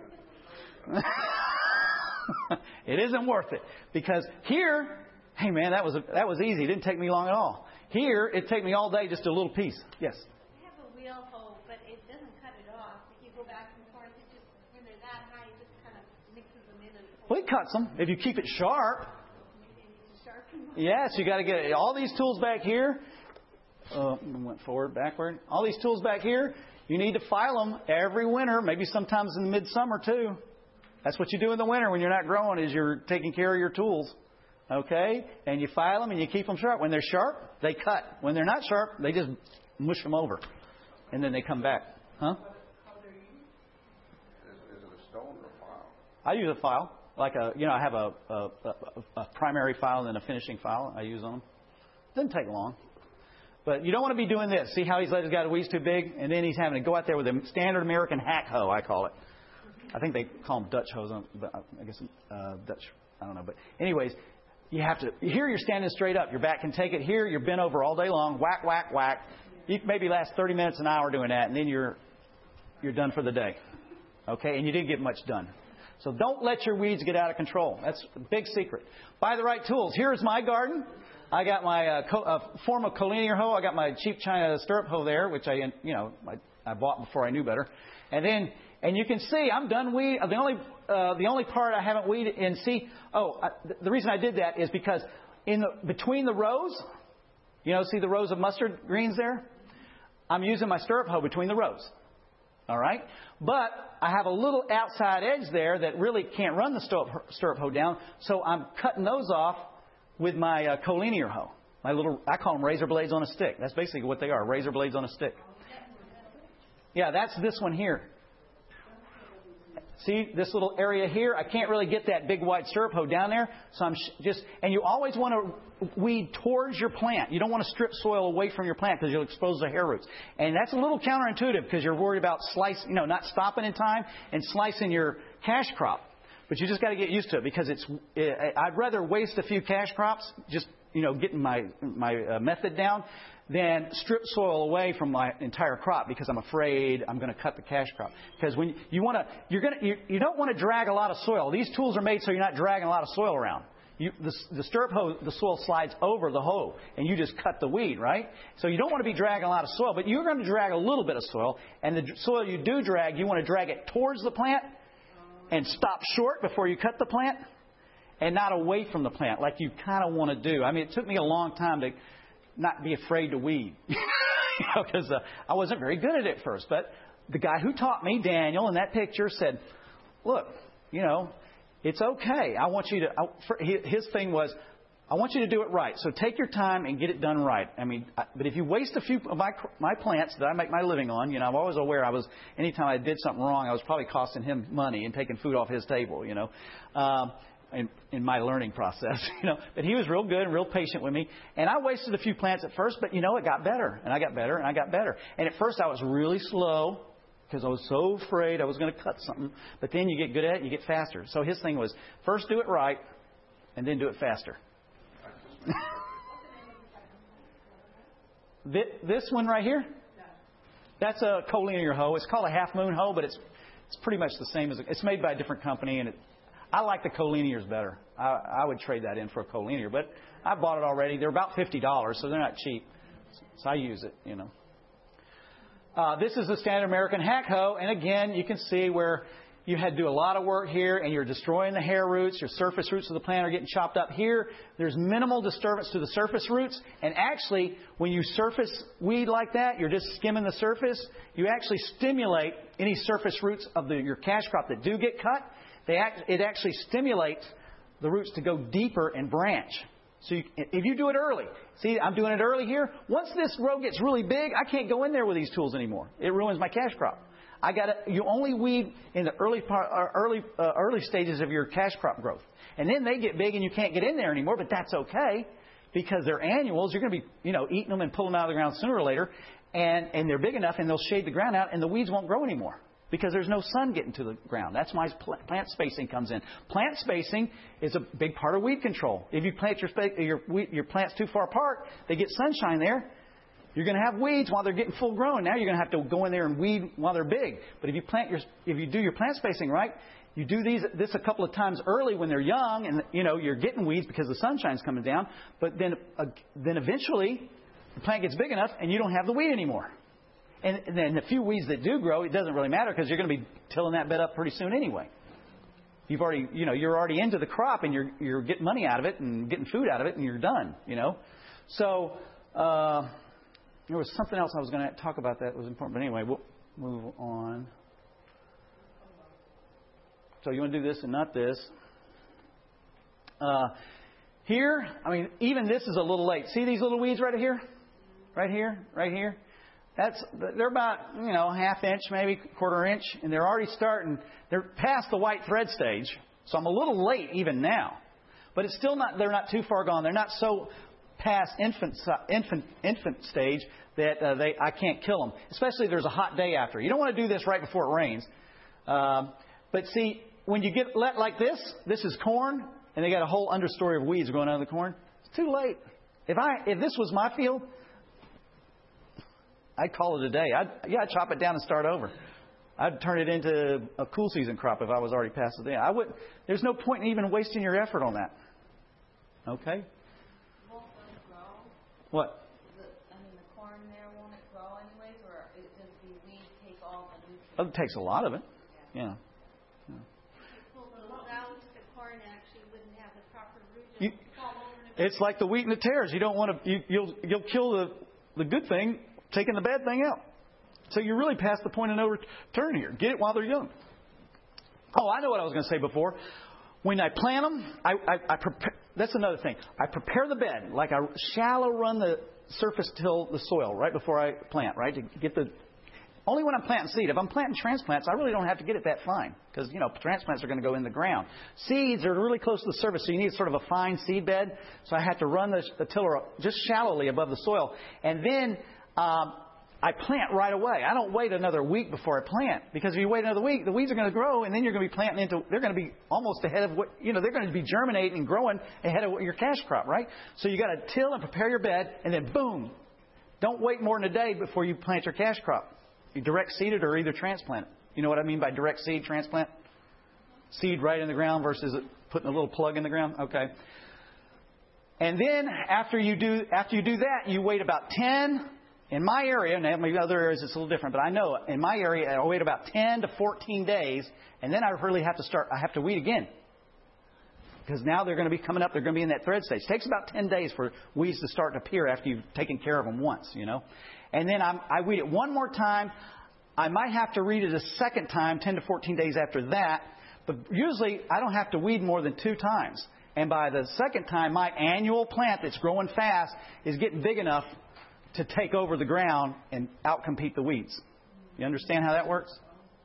It isn't worth it. Because here, hey man, that was a, that was easy. It didn't take me long at all. Here, it'd take me all day just a little piece. Yes? I have a wheel hoe, but it doesn't cut it off. If you go back and forth, it just, when they're that high, it just kind of mixes them in. And Well, it cuts them if you keep it sharp. Yes, you got to get all these tools back here. Uh, went forward, backward. All these tools back here. You need to file them every winter, maybe sometimes in the midsummer too. That's what you do in the winter when you're not growing, is you're taking care of your tools. Okay? And you file them and you keep them sharp. When they're sharp, they cut. When they're not sharp, they just mush them over. And then they come back. Huh? Is, is it a stone or a file? I use a file. Like a, you know, I have a, a, a, a primary file and then a finishing file I use on them. Doesn't take long. But you don't want to be doing this. See how he's let his guy weeds too big? And then he's having to go out there with a standard American hack hoe, I call it. I think they call them Dutch hoes. But I guess uh, Dutch, I don't know. But anyways, you have to, here you're standing straight up. Your back can take it. Here you're bent over all day long. Whack, whack, whack. You maybe last thirty minutes, an hour doing that. And then you're you're done for the day. Okay? And you didn't get much done. So don't let your weeds get out of control. That's a big secret. Buy the right tools. Here's my garden. I got my uh, co- uh, form of collinear hoe. I got my cheap China stirrup hoe there, which I, you know, I, I bought before I knew better. And then, and you can see I'm done weed. The only, uh, the only part I haven't weeded in. See, oh, I, the reason I did that is because in the between the rows, you know, see the rows of mustard greens there. I'm using my stirrup hoe between the rows. All right? But I have a little outside edge there that really can't run the stirrup, stirrup hoe down, so I'm cutting those off with my uh, collinear hoe. My little, I call them razor blades on a stick. That's basically what they are, razor blades on a stick. Yeah, that's this one here. See this little area here? I can't really get that big wide stirrup hoe down there, so I'm sh- just, and you always want to weed towards your plant. You don't want to strip soil away from your plant because you'll expose the hair roots. And that's a little counterintuitive because you're worried about slice, you know, not stopping in time and slicing your cash crop. But you just got to get used to it because it's, I'd rather waste a few cash crops just, you know, getting my, my uh, method down than strip soil away from my entire crop because I'm afraid I'm going to cut the cash crop. Because when you want to, you're going to, you, you don't want to drag a lot of soil. These tools are made so you're not dragging a lot of soil around. You, the, the stirrup hoe, the soil slides over the hoe, and you just cut the weed, right? So you don't want to be dragging a lot of soil, but you're going to drag a little bit of soil. And the soil you do drag, you want to drag it towards the plant and stop short before you cut the plant, and not away from the plant like you kind of want to do. I mean, it took me a long time to not be afraid to weed, you know, because uh, I wasn't very good at it at first. But the guy who taught me, Daniel, in that picture said, look, you know, it's okay. I want you to, I, for, his thing was, I want you to do it right. So take your time and get it done right. I mean, I, but if you waste a few of my, my plants that I make my living on, you know, I'm always aware I was, anytime I did something wrong, I was probably costing him money and taking food off his table, you know. Um, In, in my learning process, you know, but he was real good and real patient with me. And I wasted a few plants at first, but you know, it got better and I got better and I got better. And at first I was really slow because I was so afraid I was going to cut something. But then you get good at it, you get faster. So his thing was first do it right and then do it faster. This one right here? That's a collinear hoe. It's called a half moon hoe, but it's it's pretty much the same as a, it's made by a different company, and it, I like the collinears better. I, I would trade that in for a collinear, but I bought it already. They're about fifty dollars, so they're not cheap. So I use it, you know. Uh, this is the standard American hack hoe, and again, you can see where you had to do a lot of work here, and you're destroying the hair roots. Your surface roots of the plant are getting chopped up here. There's minimal disturbance to the surface roots. And actually, when you surface weed like that, you're just skimming the surface. You actually stimulate any surface roots of the, your cash crop that do get cut. They act, it actually stimulates the roots to go deeper and branch. So you, if you do it early, see, I'm doing it early here. Once this row gets really big, I can't go in there with these tools anymore. It ruins my cash crop. I got you only weed in the early part, uh, early uh, early stages of your cash crop growth, and then they get big and you can't get in there anymore. But that's okay because they're annuals. You're going to be you know eating them and pulling them out of the ground sooner or later, and and they're big enough and they'll shade the ground out and the weeds won't grow anymore because there's no sun getting to the ground. That's why plant spacing comes in. Plant spacing is a big part of weed control. If you plant your your your plants too far apart, they get sunshine there. You're going to have weeds while they're getting full grown. Now you're going to have to go in there and weed while they're big. But if you plant your, if you do your plant spacing right, you do these this a couple of times early when they're young, and you know you're getting weeds because the sunshine's coming down. But then, uh, then eventually, the plant gets big enough, and you don't have the weed anymore. And, and then the few weeds that do grow, it doesn't really matter because you're going to be tilling that bed up pretty soon anyway. You've already, you know, you're already into the crop, and you're you're getting money out of it and getting food out of it, and you're done. You know, so. Uh, There was something else I was going to talk about that was important. But anyway, we'll move on. So you want to do this and not this. Uh, here, I mean, even this is a little late. See these little weeds right here? Right here? Right here? That's They're about, you know, half inch, maybe quarter inch. And they're already starting. They're past the white thread stage. So I'm a little late even now. But it's still not, they're not too far gone. They're not so past infant infant infant stage that uh, they I can't kill them, especially if there's a hot day after. You don't want to do this right before it rains. Um, but see, when you get let like this, this is corn, and they got a whole understory of weeds going out of the corn. It's too late. If I if this was my field, I'd call it a day. I'd yeah, I'd chop it down and start over. I'd turn it into a cool season crop if I was already past the day. I would. There's no point in even wasting your effort on that. Okay. What? The, I mean, the corn there, won't it grow anyways, or it, does the weed take all the nutrients? Oh, it takes a lot of it. Yeah. yeah. Pull the load out, the corn actually wouldn't have the proper root. You, fall over and it's like the wheat and the tares. You don't want to. You, you'll you'll kill the the good thing, taking the bad thing out. So you're really past the point of no return here. Get it while they're young. Oh, I know what I was going to say before. When I plant them, I, I, I prepare. That's another thing. I prepare the bed, like I shallow run the surface till the soil right before I plant, right? To get the only when I'm planting seed. If I'm planting transplants, I really don't have to get it that fine because you know transplants are going to go in the ground. Seeds are really close to the surface, so you need sort of a fine seed bed. So I have to run the, the tiller just shallowly above the soil, and then um, I plant right away. I don't wait another week before I plant because if you wait another week, the weeds are going to grow, and then you're going to be planting into. They're going to be almost ahead of what you know. They're going to be germinating and growing ahead of your cash crop, right? So you got to till and prepare your bed, and then boom! Don't wait more than a day before you plant your cash crop. You direct seed it or either transplant it. You know what I mean by direct seed transplant? Seed right in the ground versus putting a little plug in the ground. Okay. And then after you do after you do that, you wait about ten. In my area, now maybe other areas it's a little different, but I know in my area I wait about ten to fourteen days, and then I really have to start. I have to weed again because now they're going to be coming up. They're going to be in that thread stage. It takes about ten days for weeds to start to appear after you've taken care of them once, you know. And then I'm, I weed it one more time. I might have to weed it a second time, ten to fourteen days after that. But usually I don't have to weed more than two times. And by the second time, my annual plant that's growing fast is getting big enough to take over the ground and outcompete the weeds. You understand how that works?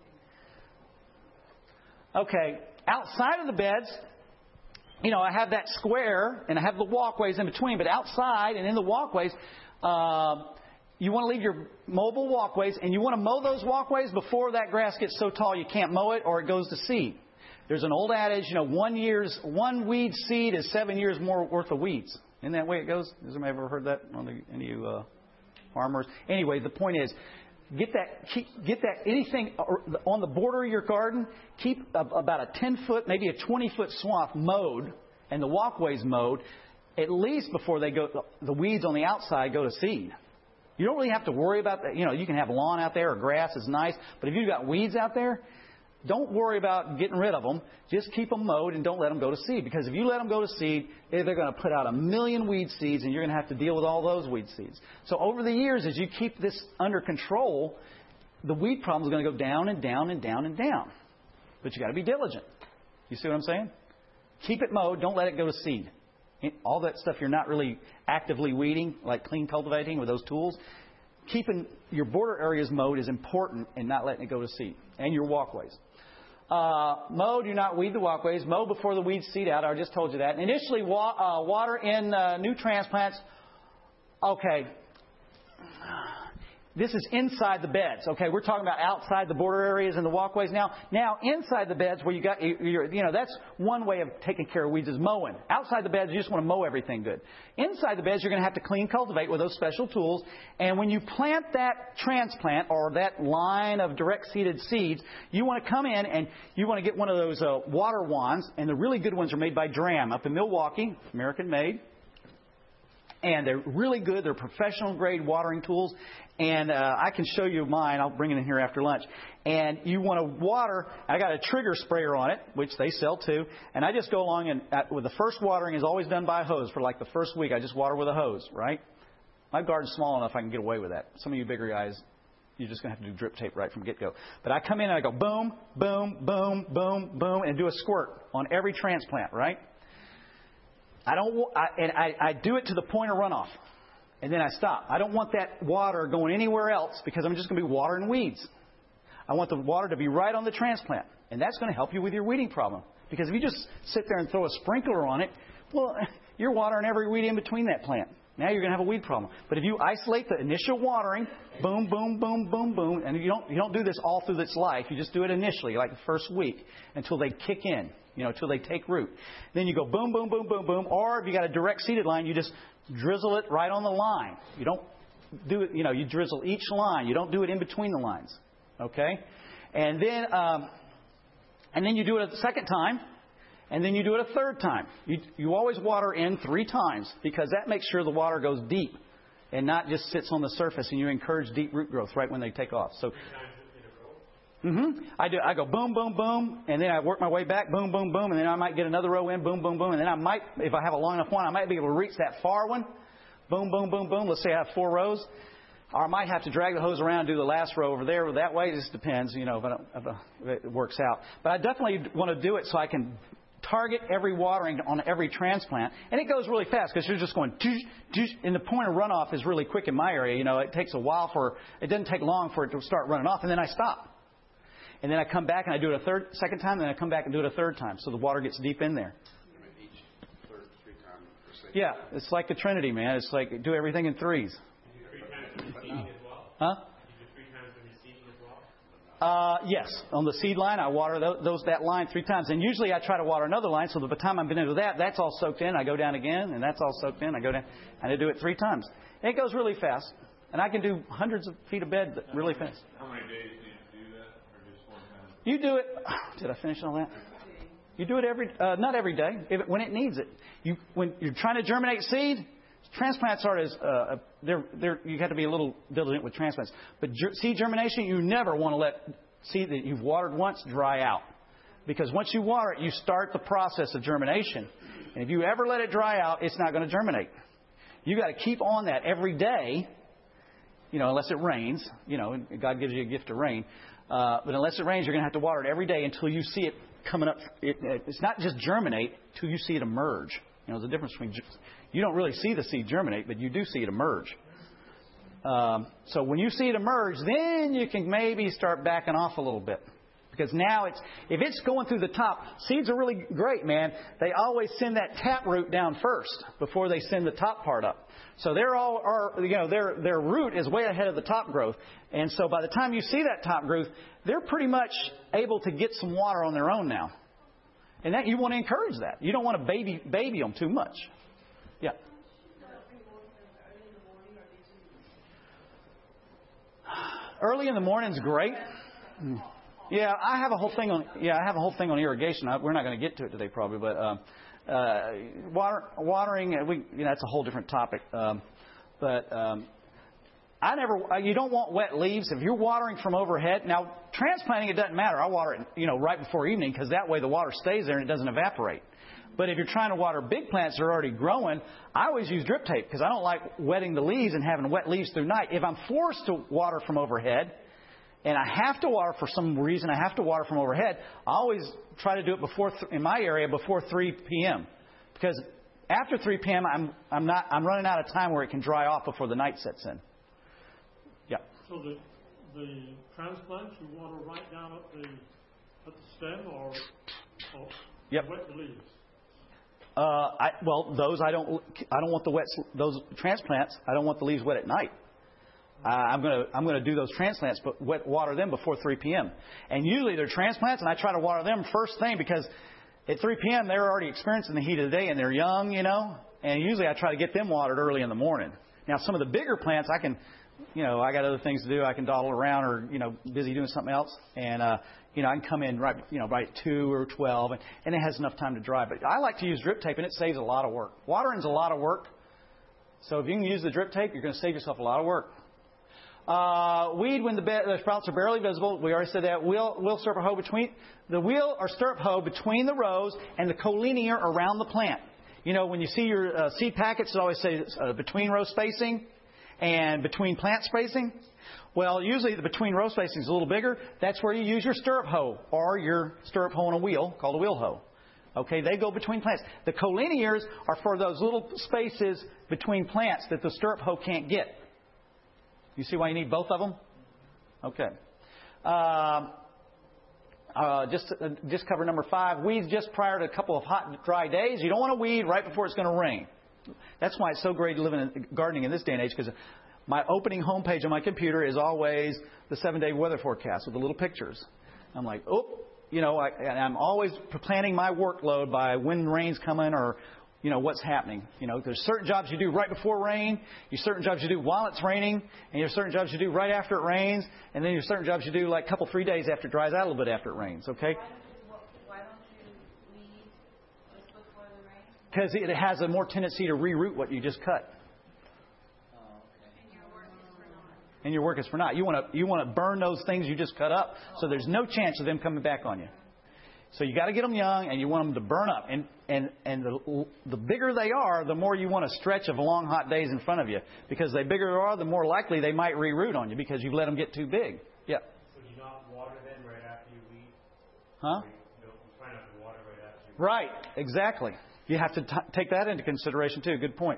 Okay, outside of the beds, you know, I have that square and I have the walkways in between, but outside and in the walkways, uh, you want to leave your mobile walkways, and you want to mow those walkways before that grass gets so tall you can't mow it or it goes to seed. There's an old adage, you know, one year's one weed seed is seven years more worth of weeds. Isn't that the way it goes? Has anybody ever heard that? On the, any of you uh, farmers? Anyway, the point is, get that, keep, get that anything on the border of your garden. Keep a, about a ten foot, maybe a twenty foot swath mowed, and the walkways mowed, at least before they go. The weeds on the outside go to seed. You don't really have to worry about that. You know, you can have lawn out there or grass is nice, but if you've got weeds out there, don't worry about getting rid of them. Just keep them mowed and don't let them go to seed. Because if you let them go to seed, they're going to put out a million weed seeds, and you're going to have to deal with all those weed seeds. So over the years, as you keep this under control, the weed problem is going to go down and down and down and down. But you got to be diligent. You see what I'm saying? Keep it mowed. Don't let it go to seed. All that stuff you're not really actively weeding, like clean cultivating with those tools. Keeping your border areas mowed is important, and not letting it go to seed. And your walkways. Uh, mow, do not weed the walkways. Mow before the weeds seed out. I just told you that. Initially, wa- uh, water in uh, new transplants. Okay. This is inside the beds. Okay, we're talking about outside the border areas and the walkways now. Now, inside the beds where you got, you're, you know, that's one way of taking care of weeds is mowing. Outside the beds, you just want to mow everything good. Inside the beds, you're going to have to clean cultivate with those special tools. And when you plant that transplant or that line of direct seeded seeds, you want to come in and you want to get one of those uh, water wands. And the really good ones are made by Dram up in Milwaukee, American made. And they're really good. They're professional grade watering tools. And uh, I can show you mine. I'll bring it in here after lunch. And you want to water. I got a trigger sprayer on it, which they sell too. And I just go along and uh, with the first watering is always done by a hose. For like the first week, I just water with a hose, right? My garden's small enough I can get away with that. Some of you bigger guys, you're just going to have to do drip tape right from get-go. But I come in and I go boom, boom, boom, boom, boom, and do a squirt on every transplant, right? I don't, I, and I, I do it to the point of runoff, and then I stop. I don't want that water going anywhere else because I'm just going to be watering weeds. I want the water to be right on the transplant, and that's going to help you with your weeding problem. Because if you just sit there and throw a sprinkler on it, well, you're watering every weed in between that plant. Now you're going to have a weed problem. But if you isolate the initial watering, boom, boom, boom, boom, boom, and you don't you don't do this all through its life. You just do it initially, like the first week, until they kick in, you know, until they take root. Then you go boom, boom, boom, boom, boom. Or if you got a direct seeded line, you just drizzle it right on the line. You don't do it, you know, you drizzle each line. You don't do it in between the lines. Okay? And then um, and then you do it a second time. And then you do it a third time. You, you always water in three times because that makes sure the water goes deep and not just sits on the surface, and you encourage deep root growth right when they take off. So, mm-hmm, I do. I go boom, boom, boom, and then I work my way back, boom, boom, boom, and then I might get another row in, boom, boom, boom, and then I might, if I have a long enough one, I might be able to reach that far one, boom, boom, boom, boom. Let's say I have four rows. Or I might have to drag the hose around and do the last row over there. That way, it just depends, you know, if, I don't, if it works out. But I definitely want to do it so I can target every watering on every transplant. And it goes really fast because you're just going, doosh, doosh, and the point of runoff is really quick in my area. You know, it takes a while for, it doesn't take long for it to start running off, and then I stop. And then I come back and I do it a third, second time, and then I come back and do it a third time so the water gets deep in there. Each third, three times per seed. Yeah, it's like the Trinity, man. It's like do everything in threes. Three times in seeding as well? Huh? You do three times in seeding as well? Uh, yes, on the seed line, I water those, those that line three times, and usually I try to water another line. So by the time I've been into that, that's all soaked in. I go down again, and that's all soaked in. I go down, and I do it three times. And it goes really fast, and I can do hundreds of feet of bed really fast. How many days do you do that, or just one time? You do it. Did I finish all that? You do it every, uh, not every day, if it, when it needs it. You when you're trying to germinate seed. Transplants are as uh, they're they're you have to be a little diligent with transplants. But ger- seed germination, you never want to let seed that you've watered once dry out, because once you water it, you start the process of germination. And if you ever let it dry out, it's not going to germinate. You got to keep on that every day. You know, unless it rains. You know, God gives you a gift of rain. Uh, but unless it rains, you're going to have to water it every day until you see it coming up. It, it's not just germinate till you see it emerge. You know, there's a difference between. You don't really see the seed germinate, but you do see it emerge. Um, so when you see it emerge, then you can maybe start backing off a little bit. Because now it's, if it's going through the top, seeds are really great, man. They always send that tap root down first before they send the top part up. So they're all, are, you know, their, their root is way ahead of the top growth. And so by the time you see that top growth, they're pretty much able to get some water on their own now. And that you want to encourage that. You don't want to baby, baby them too much. Yeah. early in the morning's great. Yeah, I have a whole thing on. Yeah, I have a whole thing on irrigation. I, we're not going to get to it today, probably, but um, uh, water, watering. We, you know, that's a whole different topic. Um, but um, I never. You don't want wet leaves if you're watering from overhead. Now, transplanting, it doesn't matter. I water it, you know, right before evening because that way the water stays there and it doesn't evaporate. But if you're trying to water big plants that are already growing, I always use drip tape because I don't like wetting the leaves and having wet leaves through night. If I'm forced to water from overhead, and I have to water for some reason, I have to water from overhead, I always try to do it before, th- in my area, before three p.m. Because after three p.m., I'm I'm not I'm running out of time where it can dry off before the night sets in. Yeah. So the the transplants you water right down at the at the stem or, or yep. wet the leaves. Uh, I, well, those I don't. I don't want the wet. Those transplants. I don't want the leaves wet at night. Uh, I'm gonna. I'm gonna do those transplants, but wet water them before three p.m. And usually they're transplants, and I try to water them first thing because at three p.m. they're already experiencing the heat of the day and they're young, you know. And usually I try to get them watered early in the morning. Now some of the bigger plants I can, you know, I got other things to do. I can dawdle around or you know busy doing something else, and uh, you know I can come in right, you know, right at two or twelve, and, and it has enough time to dry. But I like to use drip tape, and it saves a lot of work. Watering's a lot of work, so if you can use the drip tape, you're going to save yourself a lot of work. Uh, weed when the, be- the sprouts are barely visible. We already said that. Wheel, wheel, stirrup, hoe between the wheel or stirrup hoe between the rows and the collinear around the plant. You know, when you see your uh, seed packets, it always says uh, between row spacing and between plant spacing. Well, usually the between row spacing is a little bigger. That's where you use your stirrup hoe or your stirrup hoe on a wheel called a wheel hoe. Okay, they go between plants. The collinears are for those little spaces between plants that the stirrup hoe can't get. You see why you need both of them? Okay. Um, uh, just uh, just cover number five. Weeds just prior to a couple of hot, dry days. You don't want to weed right before it's going to rain. That's why it's so great to live in gardening in this day and age, because my opening homepage on my computer is always the seven-day weather forecast with the little pictures. I'm like, oh, you know, I, and I'm always planning my workload by when rain's coming or, you know, what's happening. You know, there's certain jobs you do right before rain, there's certain jobs you do while it's raining, and there's certain jobs you do right after it rains, and then there's certain jobs you do like a couple, three days after it dries out a little bit after it rains, okay? Why don't you weed just before the rain? Because it has a more tendency to reroot what you just cut. And your work is for naught. You want to you want to burn those things you just cut up, so there's no chance of them coming back on you. So you got to get them young, and you want them to burn up. And and and the the bigger they are, the more you want a stretch of long hot days in front of you, because the bigger they are, the more likely they might reroot on you because you've let them get too big. Yeah. So do you not water them right after you weed? Huh? You try not to water right after you weed. Right. Exactly. You have to t- take that into consideration too. Good point.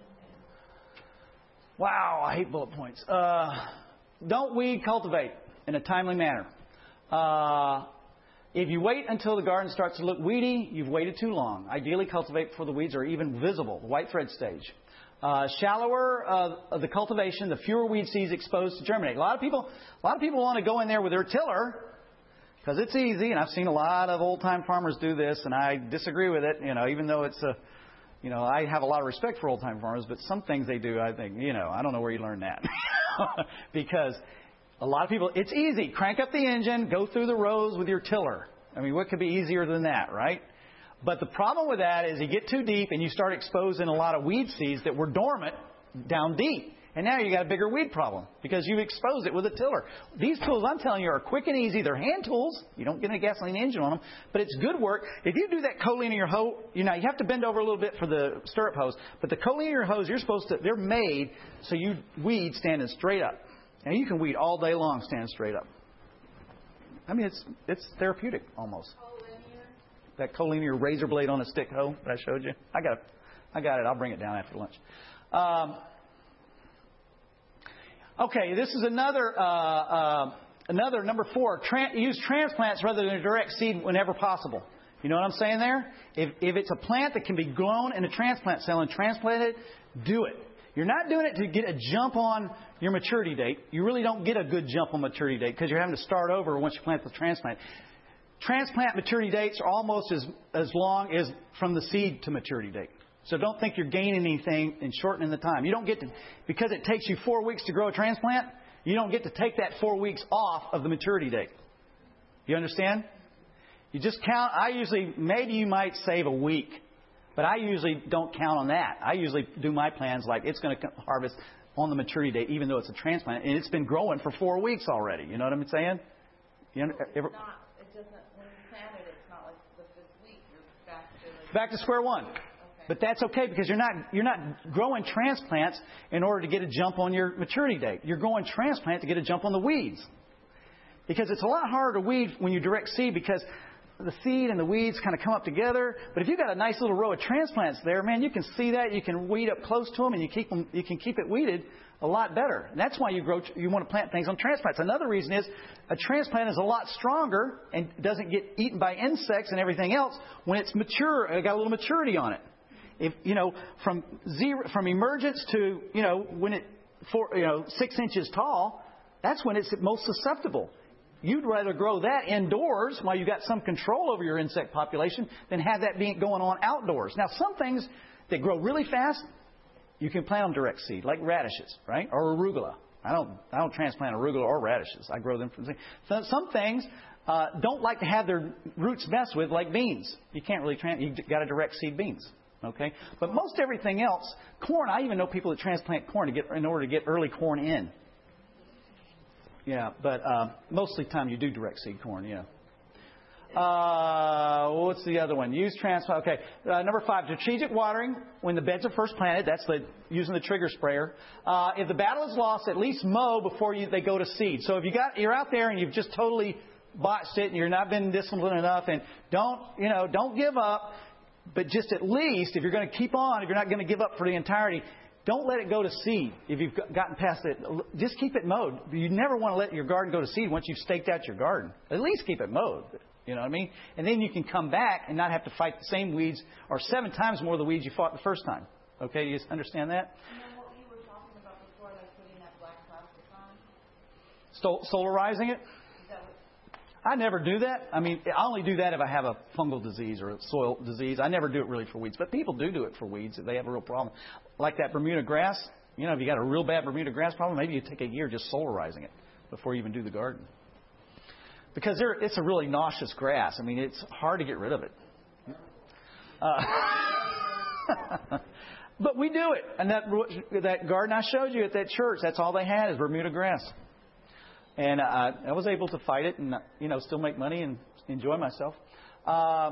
Wow, I hate bullet points. Uh, don't weed, cultivate in a timely manner. Uh, if you wait until the garden starts to look weedy, you've waited too long. Ideally, cultivate before the weeds are even visible, the white thread stage. Uh, shallower uh, the cultivation, the fewer weed seeds exposed to germinate. A lot of people, a lot of people want to go in there with their tiller because it's easy, and I've seen a lot of old-time farmers do this, and I disagree with it. You know, even though it's a You know, I have a lot of respect for old-time farmers, but some things they do, I think, you know, I don't know where you learned that. Because a lot of people, it's easy. Crank up the engine, go through the rows with your tiller. I mean, what could be easier than that, right? But the problem with that is you get too deep and you start exposing a lot of weed seeds that were dormant down deep. And now you got a bigger weed problem because you've exposed it with a tiller. These tools, I'm telling you, are quick and easy. They're hand tools. You don't get a gasoline engine on them, but it's good work. If you do that collinear hoe, you know, you have to bend over a little bit for the stirrup hose, but the collinear hose, you're supposed to, they're made so you weed standing straight up. And you can weed all day long standing straight up. I mean, it's it's therapeutic almost. Collinear? That collinear razor blade on a stick hoe that I showed you. I got it. I got it. I'll bring it down after lunch. Um, Okay, this is another uh, uh, another number four. Tran- use transplants rather than direct seed whenever possible. You know what I'm saying there? If if it's a plant that can be grown in a transplant cell and transplanted, do it. You're not doing it to get a jump on your maturity date. You really don't get a good jump on maturity date because you're having to start over once you plant the transplant. Transplant maturity dates are almost as as long as from the seed to maturity date. So don't think you're gaining anything in shortening the time. You don't get to, because it takes you four weeks to grow a transplant, You don't get to take that four weeks off of the maturity date. You understand? You just count. I usually, maybe you might save a week, but I usually don't count on that. I usually do my plans like it's going to harvest on the maturity date, even though it's a transplant, and it's been growing for four weeks already. You know what I'm saying? You know, it's ever, not, it doesn't, when you plant it, it's not like the fifth week. You're back to like, back to square one. Okay. But that's okay because you're not you're not growing transplants in order to get a jump on your maturity date. You're growing transplant to get a jump on the weeds. Because it's a lot harder to weed when you direct seed because the seed and the weeds kind of come up together. But if you've got a nice little row of transplants there, man, you can see that. You can weed up close to them, and you keep them. You can keep it weeded a lot better. And that's why you grow. You want to plant things on transplants. Another reason is a transplant is a lot stronger and doesn't get eaten by insects and everything else when it's mature. It got a little maturity on it. If you know from zero from emergence to you know when it four you know six inches tall, that's when it's most susceptible. You'd rather grow that indoors while you got some control over your insect population than have that being going on outdoors. Now, some things that grow really fast, you can plant them direct seed, like radishes, right, or arugula. I don't I don't transplant arugula or radishes. I grow them from seed. So some things uh, don't like to have their roots messed with, like beans. You can't really trans. You got to direct seed beans. Okay, but most everything else, corn. I even know people that transplant corn to get in order to get early corn in. Yeah, but uh, mostly time you do direct seed corn. Yeah. Uh, what's the other one? Use transplant. Okay, uh, number five, strategic watering when the beds are first planted. That's the using the trigger sprayer. Uh, if the battle is lost, at least mow before you, they go to seed. So if you got you're out there and you've just totally botched it and you're not been disciplined enough, and don't you know don't give up. But just at least, if you're going to keep on, if you're not going to give up for the entirety, don't let it go to seed. If you've gotten past it, just keep it mowed. You never want to let your garden go to seed once you've staked out your garden. At least keep it mowed. You know what I mean? And then you can come back and not have to fight the same weeds or seven times more of the weeds you fought the first time. Okay, you understand that? And then what you were talking about before, like putting that black plastic on? Sol- solarizing it? I never do that. I mean, I only do that if I have a fungal disease or a soil disease. I never do it really for weeds. But people do do it for weeds if they have a real problem. Like that Bermuda grass. You know, if you got a real bad Bermuda grass problem, maybe you take a year just solarizing it before you even do the garden. Because it's a really nauseous grass. I mean, it's hard to get rid of it. Uh, but we do it. And that, that garden I showed you at that church, that's all they had is Bermuda grass. And uh, I was able to fight it and, you know, still make money and enjoy myself. Uh,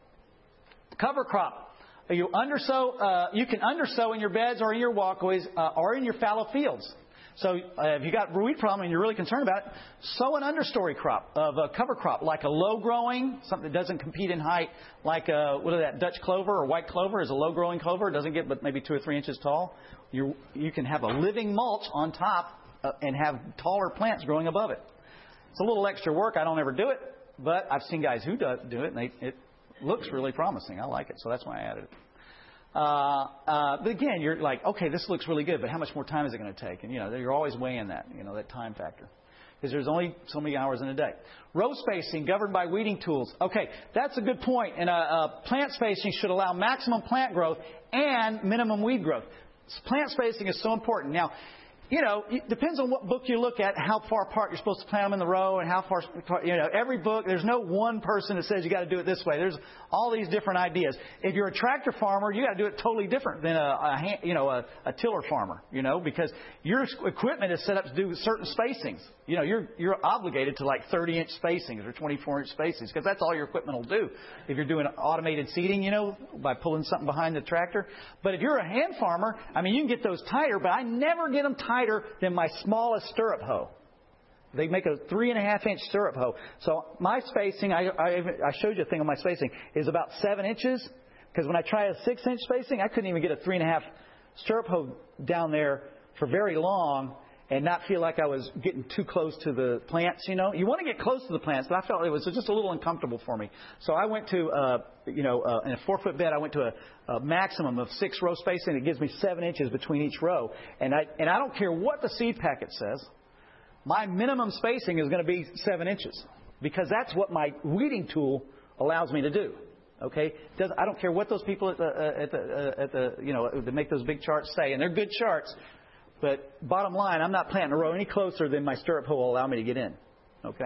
cover crop. You undersow. Uh, you can undersow in your beds or in your walkways uh, or in your fallow fields. So uh, if you got a weed problem and you're really concerned about it, sow an understory crop of a cover crop, like a low-growing, something that doesn't compete in height, like a, what is that, Dutch clover or white clover is a low-growing clover. It doesn't get but maybe two or three inches tall. You you can have a living mulch on top. Uh, and have taller plants growing above it. It's a little extra work. I don't ever do it, but I've seen guys who do, do it, and they, it looks really promising. I like it, so that's why I added it. Uh, uh, but again, you're like, okay, this looks really good, but how much more time is it going to take? And you know, you're always weighing that, you know, that time factor, because there's only so many hours in a day. Row spacing governed by weeding tools. Okay, that's a good point. And uh, uh, plant spacing should allow maximum plant growth and minimum weed growth. Plant spacing is so important. Now, you know, it depends on what book you look at, how far apart you're supposed to plant them in the row, and how far, you know, every book, there's no one person that says you got to do it this way. There's all these different ideas. If you're a tractor farmer, you got to do it totally different than a, a hand, you know, a, a tiller farmer, you know, because your equipment is set up to do certain spacings. You know, you're you're obligated to like thirty inch spacings or twenty-four inch spacings because that's all your equipment will do. If you're doing automated seeding, you know, by pulling something behind the tractor. But if you're a hand farmer, I mean, you can get those tighter, but I never get them tighter than my smallest stirrup hoe. They make a three and a half inch stirrup hoe. So my spacing, I, I, I showed you a thing on my spacing, is about seven inches. Because when I try a six inch spacing, I couldn't even get a three and a half stirrup hoe down there for very long and not feel like I was getting too close to the plants, you know. You want to get close to the plants, but I felt it was just a little uncomfortable for me. So I went to, uh, you know, uh, in a four-foot bed, I went to a, a maximum of six row spacing. It gives me seven inches between each row. And I, and I don't care what the seed packet says. My minimum spacing is going to be seven inches because that's what my weeding tool allows me to do. Okay, Does, I don't care what those people at the, uh, at the, uh, at the, you know, that make those big charts say, and they're good charts. But bottom line, I'm not planting a row any closer than my stirrup hoe will allow me to get in. Okay?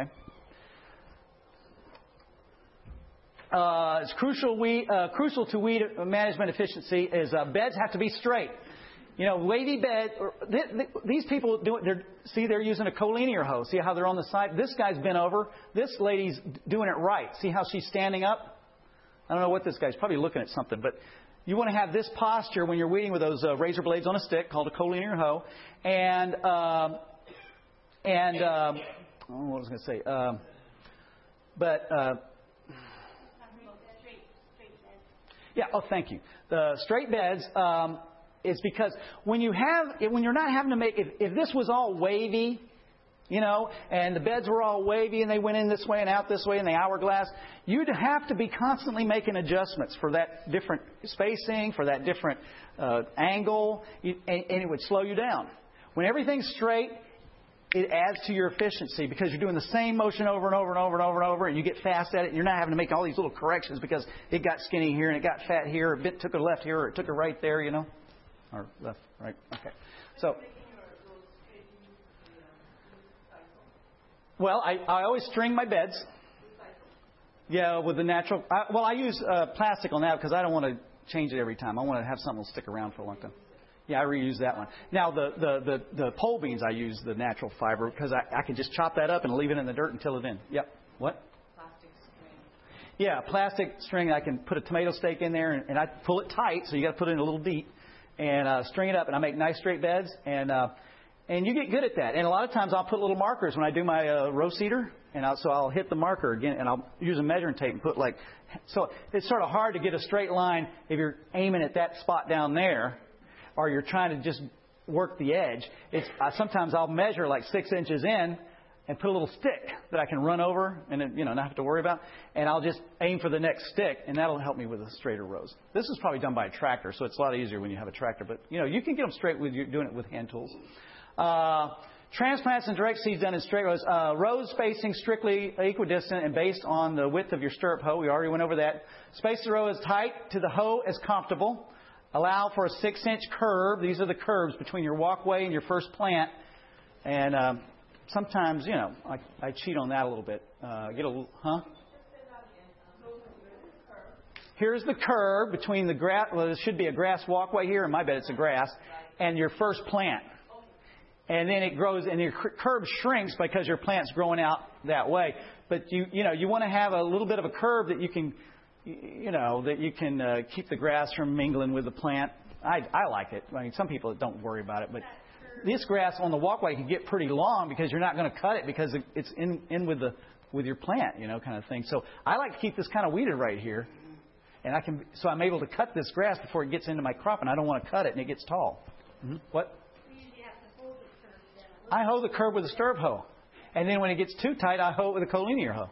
Uh, it's crucial, weed, uh, crucial to weed management efficiency is uh, beds have to be straight. You know, wavy bed. Th- th- these people do it. They're, see, they're using a collinear hoe. See how they're on the side. This guy's bent over. This lady's doing it right. See how she's standing up. I don't know what this guy's probably looking at something, but you want to have this posture when you're weeding with those uh, razor blades on a stick called a collinear hoe, and um, and um, oh, what was I going to say? Um, but uh, yeah. Oh, thank you. The straight beds. Um, Is because when you have, when you're not having to make, if, if this was all wavy, you know, and the beds were all wavy and they went in this way and out this way in the hourglass, you'd have to be constantly making adjustments for that different spacing, for that different uh, angle, and, and it would slow you down. When everything's straight, it adds to your efficiency because you're doing the same motion over and over and over and over and over, and you get fast at it. And you're not having to make all these little corrections because it got skinny here and it got fat here, or a bit took a left here, or it took a right there, you know. Or left, right, okay. So, well, I, I always string my beds. Yeah, with the natural. I, well, I use uh, plastic on that because I don't want to change it every time. I want to have something that'll stick around for a long time. Yeah, I reuse that one. Now, the the the, the pole beans, I use the natural fiber because I, I can just chop that up and leave it in the dirt and till it in. Yep. What? Plastic string. Yeah, plastic string. I can put a tomato stake in there and, and I pull it tight, so you got to put it in a little deep. And uh, string it up, and I make nice straight beds, and uh, and you get good at that. And a lot of times I'll put little markers when I do my uh, row seeder, and I'll, so I'll hit the marker again, and I'll use a measuring tape and put like. So it's sort of hard to get a straight line if you're aiming at that spot down there, or you're trying to just work the edge. It's uh, sometimes I'll measure like six inches in, and put a little stick that I can run over and, you know, not have to worry about. And I'll just aim for the next stick, and that'll help me with the straighter rows. This is probably done by a tractor, so it's a lot easier when you have a tractor. But, you know, you can get them straight with you doing it with hand tools. Uh, transplants and direct seeds done in straight rows. Uh, rows spacing strictly equidistant and based on the width of your stirrup hoe. We already went over that. Space the row as tight to the hoe as comfortable. Allow for a six-inch curve. These are the curves between your walkway and your first plant. And... Um, Sometimes, you know, I, I cheat on that a little bit. Uh, get a little, huh? Here's the curve between the grass. Well, there should be a grass walkway here. In my bed, it's a grass, and your first plant. And then it grows, and your curve shrinks because your plant's growing out that way. But you, you know, you want to have a little bit of a curve that you can, you know, that you can uh, keep the grass from mingling with the plant. I, I like it. I mean, some people don't worry about it, but. This grass on the walkway can get pretty long because you're not going to cut it because it's in, in with the with your plant, you know, kind of thing. So I like to keep this kind of weeded right here, and I can so I'm able to cut this grass before it gets into my crop, and I don't want to cut it and it gets tall. Mm-hmm. What? You usually have to hold the curve then. I hoe the curve with a stirrup hoe, and then when it gets too tight, I hoe it with a collinear hoe.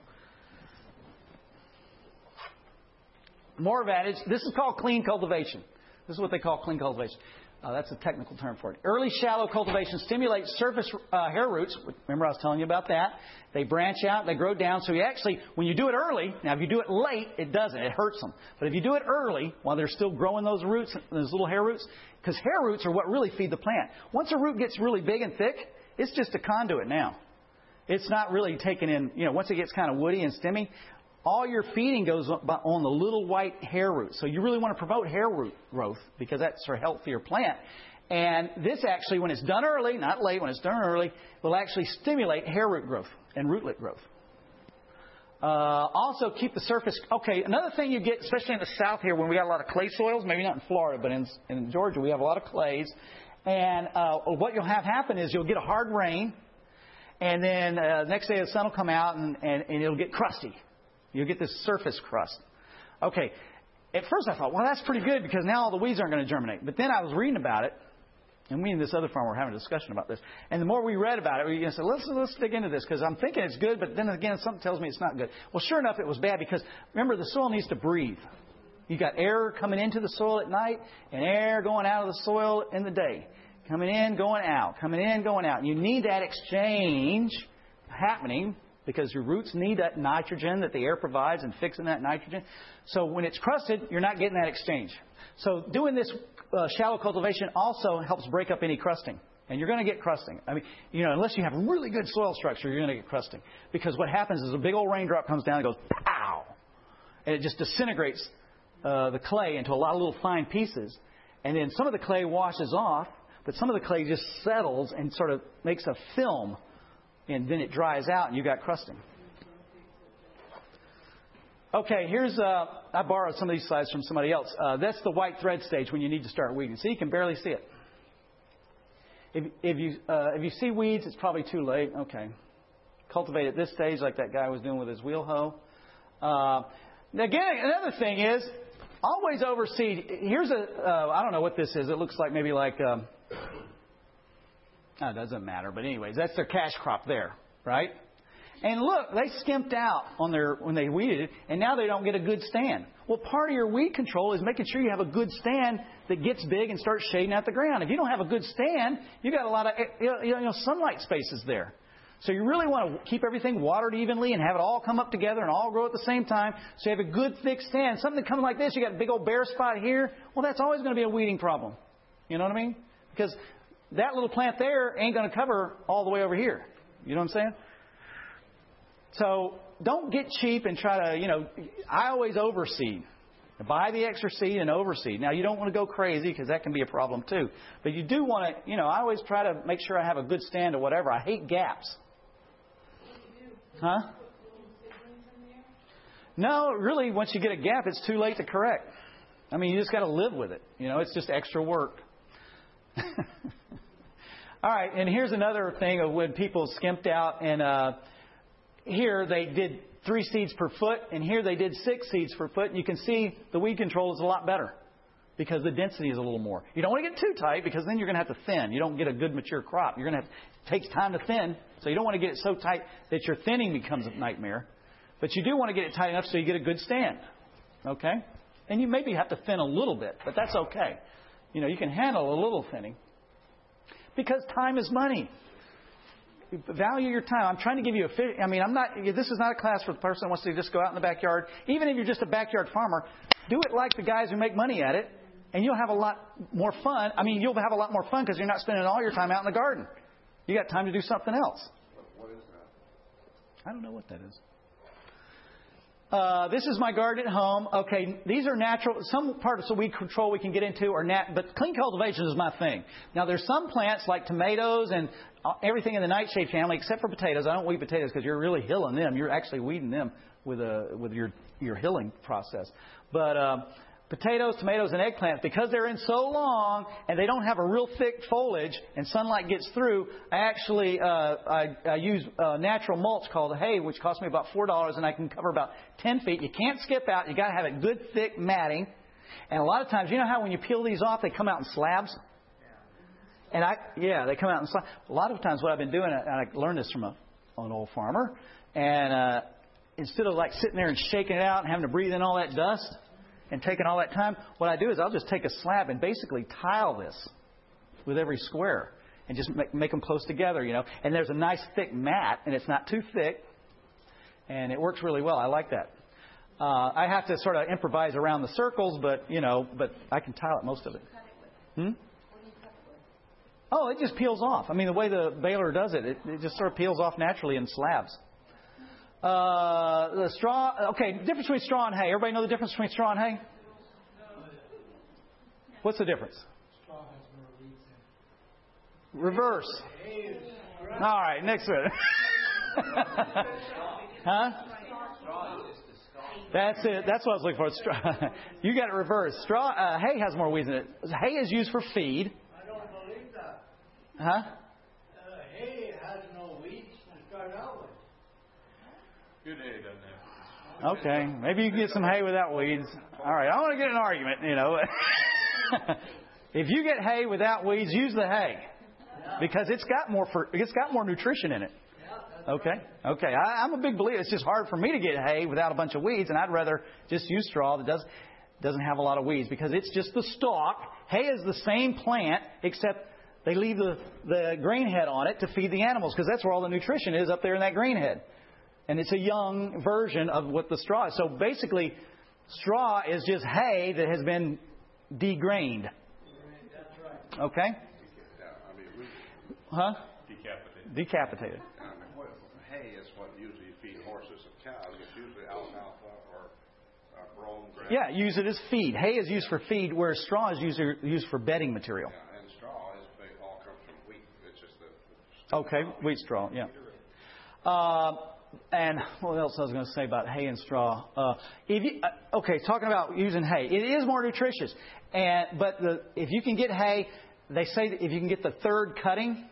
More advantage. This is called clean cultivation. This is what they call clean cultivation. Uh, that's a technical term for it. Early shallow cultivation stimulates surface uh, hair roots. Remember I was telling you about that? They branch out, they grow down. So you actually, when you do it early, now if you do it late, it doesn't. It hurts them. But if you do it early, while they're still growing those roots, those little hair roots, because hair roots are what really feed the plant. Once a root gets really big and thick, it's just a conduit now. It's not really taking in, you know, once it gets kind of woody and stemmy, all your feeding goes on the little white hair roots. So you really want to promote hair root growth because that's a healthier plant. And this actually, when it's done early, not late, when it's done early, will actually stimulate hair root growth and rootlet growth. Uh, also, keep the surface. Okay, another thing you get, especially in the south here, when we got a lot of clay soils, maybe not in Florida, but in, in Georgia, we have a lot of clays. And uh, what you'll have happen is you'll get a hard rain, and then uh, next day the sun will come out, and, and, and it'll get crusty. You'll get this surface crust. Okay. At first I thought, well, that's pretty good because now all the weeds aren't going to germinate. But then I was reading about it, and we and this other farmer were having a discussion about this. And the more we read about it, we said, let's, let's dig into this because I'm thinking it's good, but then again, something tells me it's not good. Well, sure enough, it was bad because, remember, the soil needs to breathe. You got air coming into the soil at night and air going out of the soil in the day. Coming in, going out. Coming in, going out. And you need that exchange happening because your roots need that nitrogen that the air provides and fixing that nitrogen. So when it's crusted, you're not getting that exchange. So doing this uh, shallow cultivation also helps break up any crusting. And you're going to get crusting. I mean, you know, unless you have really good soil structure, you're going to get crusting. Because what happens is a big old raindrop comes down and goes, pow! And it just disintegrates uh, the clay into a lot of little fine pieces. And then some of the clay washes off, but some of the clay just settles and sort of makes a film. And then it dries out and you got crusting. Okay, here's, uh, I borrowed some of these slides from somebody else. Uh, that's the white thread stage when you need to start weeding. See, you can barely see it. If, if you uh, if you see weeds, it's probably too late. Okay. Cultivate at this stage like that guy was doing with his wheel hoe. Uh, again, another thing is, always overseed. Here's a, uh, I don't know what this is. It looks like maybe like, um, oh, it doesn't matter. But anyways, that's their cash crop there, right? And look, they skimped out on their when they weeded it, and now they don't get a good stand. Well, part of your weed control is making sure you have a good stand that gets big and starts shading out the ground. If you don't have a good stand, you got a lot of you know sunlight spaces there. So you really want to keep everything watered evenly and have it all come up together and all grow at the same time. So you have a good thick stand. Something that comes like this, you got a big old bare spot here. Well, that's always going to be a weeding problem. You know what I mean? Because that little plant there ain't going to cover all the way over here. You know what I'm saying? So don't get cheap and try to, you know, I always overseed. Buy the extra seed and overseed. Now, you don't want to go crazy because that can be a problem too. But you do want to, you know, I always try to make sure I have a good stand or whatever. I hate gaps. Huh? No, really, once you get a gap, it's too late to correct. I mean, you just got to live with it. You know, it's just extra work. All right, and here's another thing of when people skimped out and, uh, here they did three seeds per foot, and here they did six seeds per foot. And you can see the weed control is a lot better because the density is a little more. You don't want to get too tight because then you're going to have to thin. You don't get a good mature crop. You're going to have it takes time to thin, so you don't want to get it so tight that your thinning becomes a nightmare. But you do want to get it tight enough so you get a good stand. Okay? And you maybe have to thin a little bit, but that's okay. You know, you can handle a little thinning because time is money. Value your time. I'm trying to give you a. I mean, I'm not. This is not a class for the person who wants to just go out in the backyard. Even if you're just a backyard farmer, do it like the guys who make money at it, and you'll have a lot more fun. I mean, you'll have a lot more fun because you're not spending all your time out in the garden. You got time to do something else. What is that? I don't know what that is. Uh, this is my garden at home. Okay, these are natural. Some parts of weed control we can get into are nat, but clean cultivation is my thing. Now, there's some plants like tomatoes and everything in the nightshade family, except for potatoes. I don't weed potatoes because you're really hilling them. You're actually weeding them with a with your your hilling process. But uh, potatoes, tomatoes, and eggplants, because they're in so long and they don't have a real thick foliage and sunlight gets through, I actually uh, I, I use uh, natural mulch called hay, which costs me about four dollars, and I can cover about ten feet. You can't skip out. You got to have a good thick matting. And a lot of times, you know how when you peel these off, they come out in slabs? And I, yeah, they come out in slabs. A lot of times what I've been doing, and I learned this from a, an old farmer, and uh, instead of like sitting there and shaking it out and having to breathe in all that dust and taking all that time, what I do is I'll just take a slab and basically tile this with every square and just make, make them close together, you know. And there's a nice thick mat, and it's not too thick, and it works really well. I like that. Uh, I have to sort of improvise around the circles, but, you know, but I can tile it, most of it. Hmm? Oh, it just peels off. I mean, the way the baler does it, it, it just sort of peels off naturally in slabs. Uh, the straw, okay, difference between straw and hay. Everybody know the difference between straw and hay? What's the difference? Straw has more weeds in it. Reverse. All right, next one. Huh? That's it. That's what I was looking for. Straw. You got it reversed. Straw. Uh, hay has more weeds in it. Hay is used for feed. I don't believe that. Huh? Uh, hay has no weeds to start out with. Good hay doesn't have. Okay, maybe you can get some hay without weeds. All right, I want to get an argument, you know. If you get hay without weeds, use the hay because it's got more for, it's got more nutrition in it. Okay, okay. I, I'm a big believer. It's just hard for me to get hay without a bunch of weeds, and I'd rather just use straw that does doesn't have a lot of weeds because it's just the stalk. Hay is the same plant except they leave the the grain head on it to feed the animals because that's where all the nutrition is, up there in that grain head. And it's a young version of what the straw is. So basically, straw is just hay that has been degrained. Okay? Huh? Decapitated. Decapitated. I mean, what, hay is what usually you feed horses and cows. It's usually alfalfa or uh, brome grass. Yeah, use it as feed. Hay is used for feed, whereas straw is used, used for bedding material. Yeah, and straw is they all comes from wheat. It's just the. the Okay, wheat straw. Yeah. Uh, and what else I was going to say about hay and straw? Uh, if you, uh, okay, talking about using hay, it is more nutritious. And but the, if you can get hay, they say that if you can get the third cutting,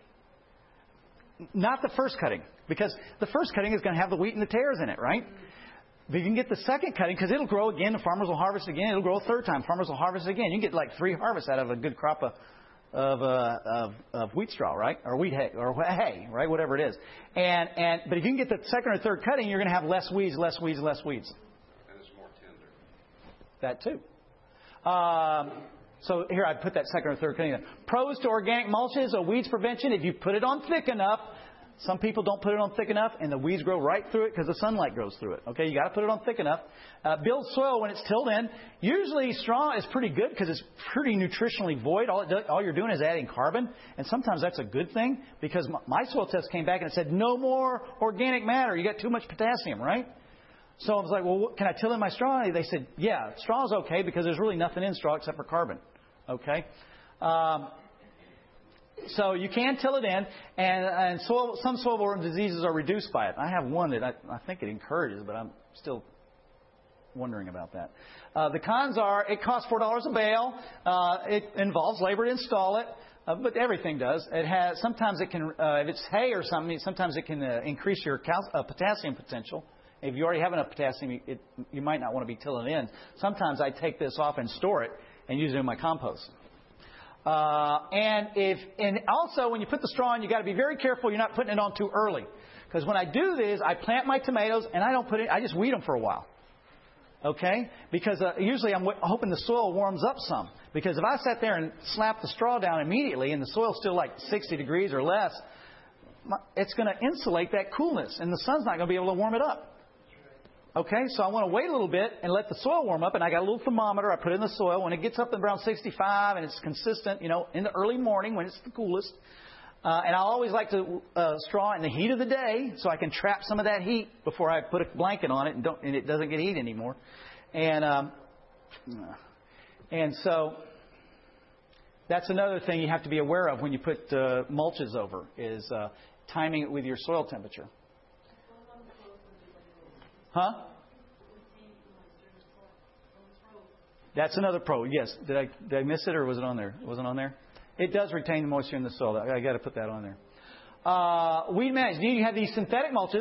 not the first cutting, because the first cutting is going to have the wheat and the tares in it, right? But you can get the second cutting because it'll grow again. The farmers will harvest again. It'll grow a third time. Farmers will harvest again. You can get like three harvests out of a good crop of of, uh, of of wheat straw, right, or wheat hay, or hay, right, whatever it is. And and but if you can get the second or third cutting, you're going to have less weeds, less weeds, less weeds. And it's more tender. That too. Um, so here I put that second or third cutting. Pros to organic mulches or weeds prevention: if you put it on thick enough. Some people don't put it on thick enough, and the weeds grow right through it because the sunlight goes through it. Okay, you got to put it on thick enough. Uh, build soil when it's tilled in. Usually, straw is pretty good because it's pretty nutritionally void. All, it does, all you're doing is adding carbon, and sometimes that's a good thing because my, my soil test came back and it said no more organic matter. You got too much potassium, right? So I was like, well, what, can I till in my straw? And they said, yeah, straw is okay because there's really nothing in straw except for carbon. Okay. Um, So you can till it in, and, and soil, some soil-borne diseases are reduced by it. I have one that I, I think it encourages, but I'm still wondering about that. Uh, the cons are it costs four dollars a bale. Uh, it involves labor to install it, uh, but everything does. It has sometimes it can uh, if it's hay or something. Sometimes it can uh, increase your cal- uh, potassium potential. If you already have enough potassium, it, you might not want to be tilling in. Sometimes I take this off and store it and use it in my compost. Uh, and if and also when you put the straw in, you got to be very careful you're not putting it on too early, because when I do this, I plant my tomatoes and I don't put it. I just weed them for a while. Okay, because uh, usually I'm w- hoping the soil warms up some. Because if I sat there and slap the straw down immediately and the soil's still like sixty degrees or less, it's going to insulate that coolness, and the sun's not going to be able to warm it up. Okay, so I want to wait a little bit and let the soil warm up, and I got a little thermometer. I put it in the soil. When it gets up to around sixty-five and it's consistent, you know, in the early morning when it's the coolest, uh, and I always like to uh, straw in the heat of the day so I can trap some of that heat before I put a blanket on it and, don't, and it doesn't get heat anymore. And um, and so that's another thing you have to be aware of when you put uh, mulches over is uh, timing it with your soil temperature. Huh? That's another pro. Yes. Did I did I miss it or was it on there? It wasn't on there? It does retain the moisture in the soil. I, I got to put that on there. Uh, weed management. You have these synthetic mulches.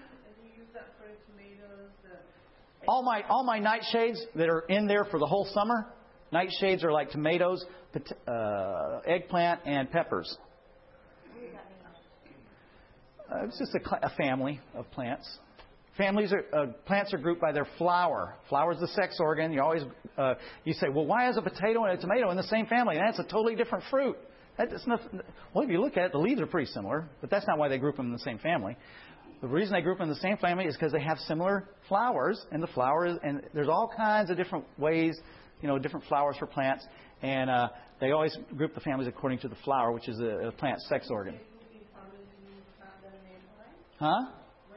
All my all my nightshades that are in there for the whole summer. Nightshades are like tomatoes, uh, eggplant, and peppers. Uh, it's just a, a family of plants. Families are uh, plants are grouped by their flower. Flower is the sex organ. You always uh, you say, well, why is a potato and a tomato in the same family? And that's a totally different fruit. That's nothing. Well, if you look at it, the leaves are pretty similar, but that's not why they group them in the same family. The reason they group them in the same family is because they have similar flowers, and the flowers and there's all kinds of different ways, you know, different flowers for plants, and uh, they always group the families according to the flower, which is a, a plant sex organ. Huh?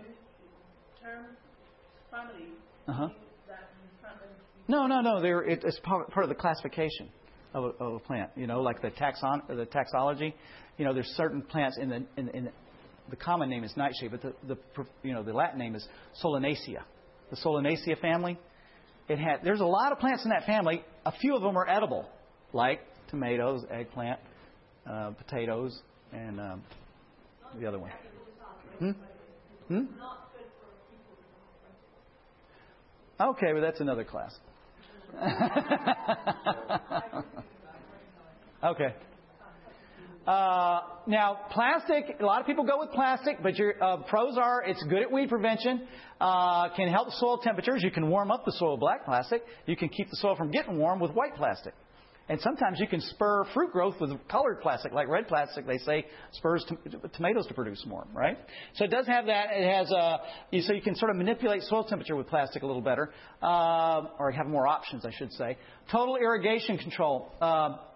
Uh-huh. No, no, no. They're, it, it's part, part of the classification of a, of a plant. You know, like the taxon, the taxology. You know, there's certain plants in the in, in the, the common name is nightshade, but the, the you know the Latin name is Solanaceae. The Solanaceae family. It had there's a lot of plants in that family. A few of them are edible, like tomatoes, eggplant, uh, potatoes, and um, the other one. Hmm? Hmm? Okay, but that's another class. Okay. Uh, now, plastic, a lot of people go with plastic, but your uh, pros are it's good at weed prevention, uh, can help soil temperatures. You can warm up the soil with black plastic. You can keep the soil from getting warm with white plastic. And sometimes you can spur fruit growth with colored plastic, like red plastic, they say, spurs to, tomatoes to produce more, right? So it does have that. It has uh, you, so you can sort of manipulate soil temperature with plastic a little better, uh, or have more options, I should say. Total irrigation control. Uh,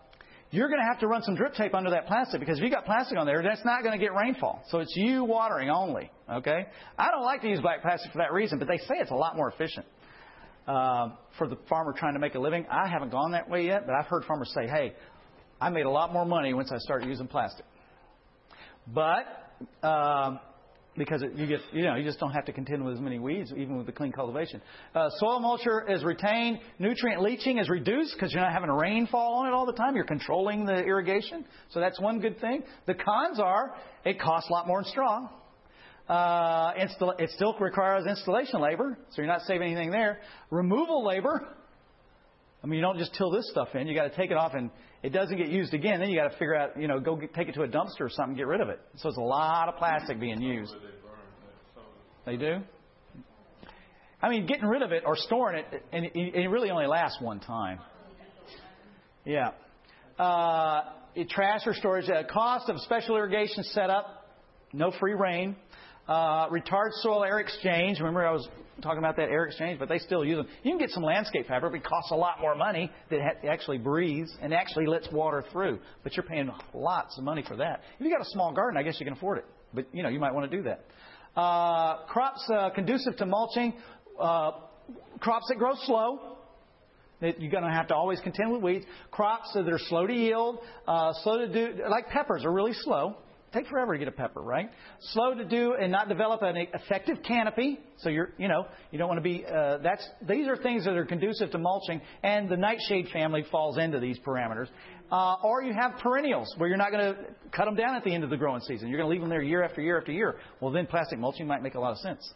you're going to have to run some drip tape under that plastic, because if you got plastic on there, that's not going to get rainfall. So it's you watering only. Okay? I don't like to use black plastic for that reason, but they say it's a lot more efficient uh, for the farmer trying to make a living. I haven't gone that way yet, but I've heard farmers say, hey, I made a lot more money once I started using plastic. But um, because it, you get, you know, you just don't have to contend with as many weeds, even with the clean cultivation. Uh, soil mulcher is retained. Nutrient leaching is reduced because you're not having rainfall on it all the time. You're controlling the irrigation. So that's one good thing. The cons are it costs a lot more than straw. Uh, install, it still requires installation labor, so you're not saving anything there. Removal labor. I mean, you don't just till this stuff in. You got to take it off, and it doesn't get used again. Then you got to figure out, you know, go get, take it to a dumpster or something, get rid of it. So it's a lot of plastic being used. They do? I mean, getting rid of it or storing it, and it really only lasts one time. Yeah. Uh, it, trash or storage. Uh, cost of special irrigation setup. No free rain. Uh, retard soil air exchange. Remember I was talking about that air exchange, but they still use them. You can get some landscape fabric. It costs a lot more money that ha- actually breathes and actually lets water through. But you're paying lots of money for that. If you got a small garden, I guess you can afford it. But, you know, you might want to do that. Uh, crops uh, conducive to mulching. Uh, crops that grow slow. That you're going to have to always contend with weeds. Crops that are slow to yield. Uh, slow to do, like peppers are really slow. Take forever to get a pepper, right? Slow to do and not develop an effective canopy. So you're, you know, you don't want to be. Uh, that's these are things that are conducive to mulching, and the nightshade family falls into these parameters. Uh, or you have perennials where you're not going to cut them down at the end of the growing season. You're going to leave them there year after year after year. Well, then plastic mulching might make a lot of sense.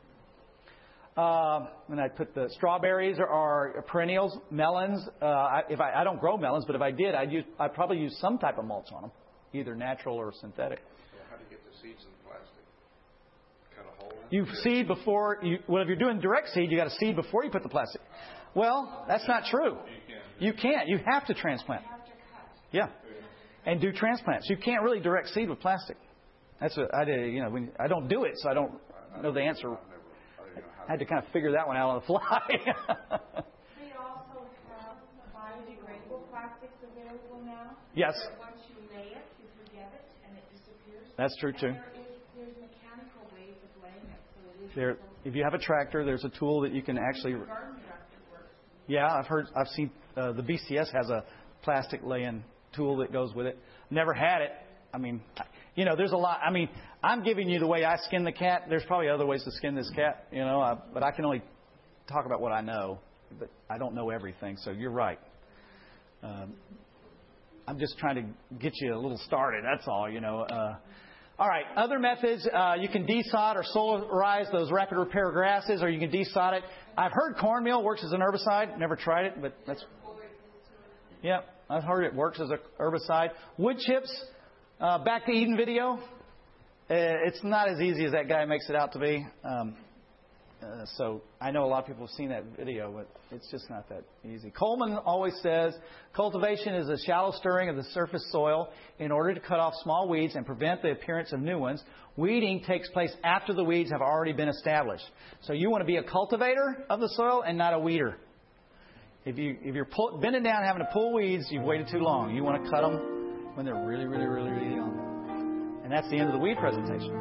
Uh, and I put the strawberries are, are perennials, melons. Uh, I, if I, I don't grow melons, but if I did, I'd use I'd probably use some type of mulch on them. Either natural or synthetic. So how do you get the seeds in the plastic? Cut a hole? You seed before you. Well, if you're doing direct seed, you got to seed before you put the plastic. Well, that's not true. You can't. You have to transplant. Yeah, and do transplants. You can't really direct seed with plastic. That's a. I did. You know, when, I don't do it, so I don't know the answer. I had to kind of figure that one out on the fly. They also have biodegradable plastics available now. Yes. Once you lay it, you forget it, and it disappears. That's true too. And there is, there's mechanical ways of laying it, so it is. There, if you have a tractor, there's a tool that you can actually. Garden tractor works. Yeah, I've heard. I've seen uh, the B C S has a plastic laying tool that goes with it. Never had it. I mean, you know, there's a lot. I mean, I'm giving you the way I skin the cat. There's probably other ways to skin this cat, you know, uh, but I can only talk about what I know. But I don't know everything, so you're right. Um, I'm just trying to get you a little started. That's all, you know. Uh, all right, other methods. Uh, you can desod or solarize those rapid repair grasses, or you can desod it. I've heard cornmeal works as an herbicide. Never tried it, but that's. Yeah, I've heard it works as a herbicide. Wood chips. Uh, back to Eden video. Uh, it's not as easy as that guy makes it out to be. Um, uh, so I know a lot of people have seen that video, but it's just not that easy. Coleman always says cultivation is a shallow stirring of the surface soil in order to cut off small weeds and prevent the appearance of new ones. Weeding takes place after the weeds have already been established. So you want to be a cultivator of the soil and not a weeder. If, you, if you're pull, bending down having to pull weeds, you've waited too long. You want to cut them when they're really, really, really, really young. And that's the end of the weed presentation.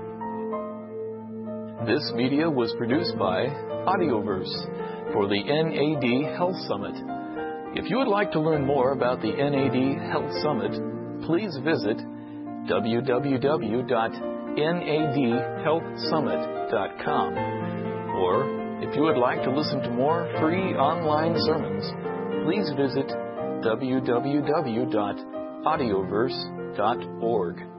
This media was produced by Audioverse for the N A D Health Summit. If you would like to learn more about the N A D Health Summit, please visit w w w dot n a d health summit dot com. Or, if you would like to listen to more free online sermons, please visit w w w dot audioverse dot org.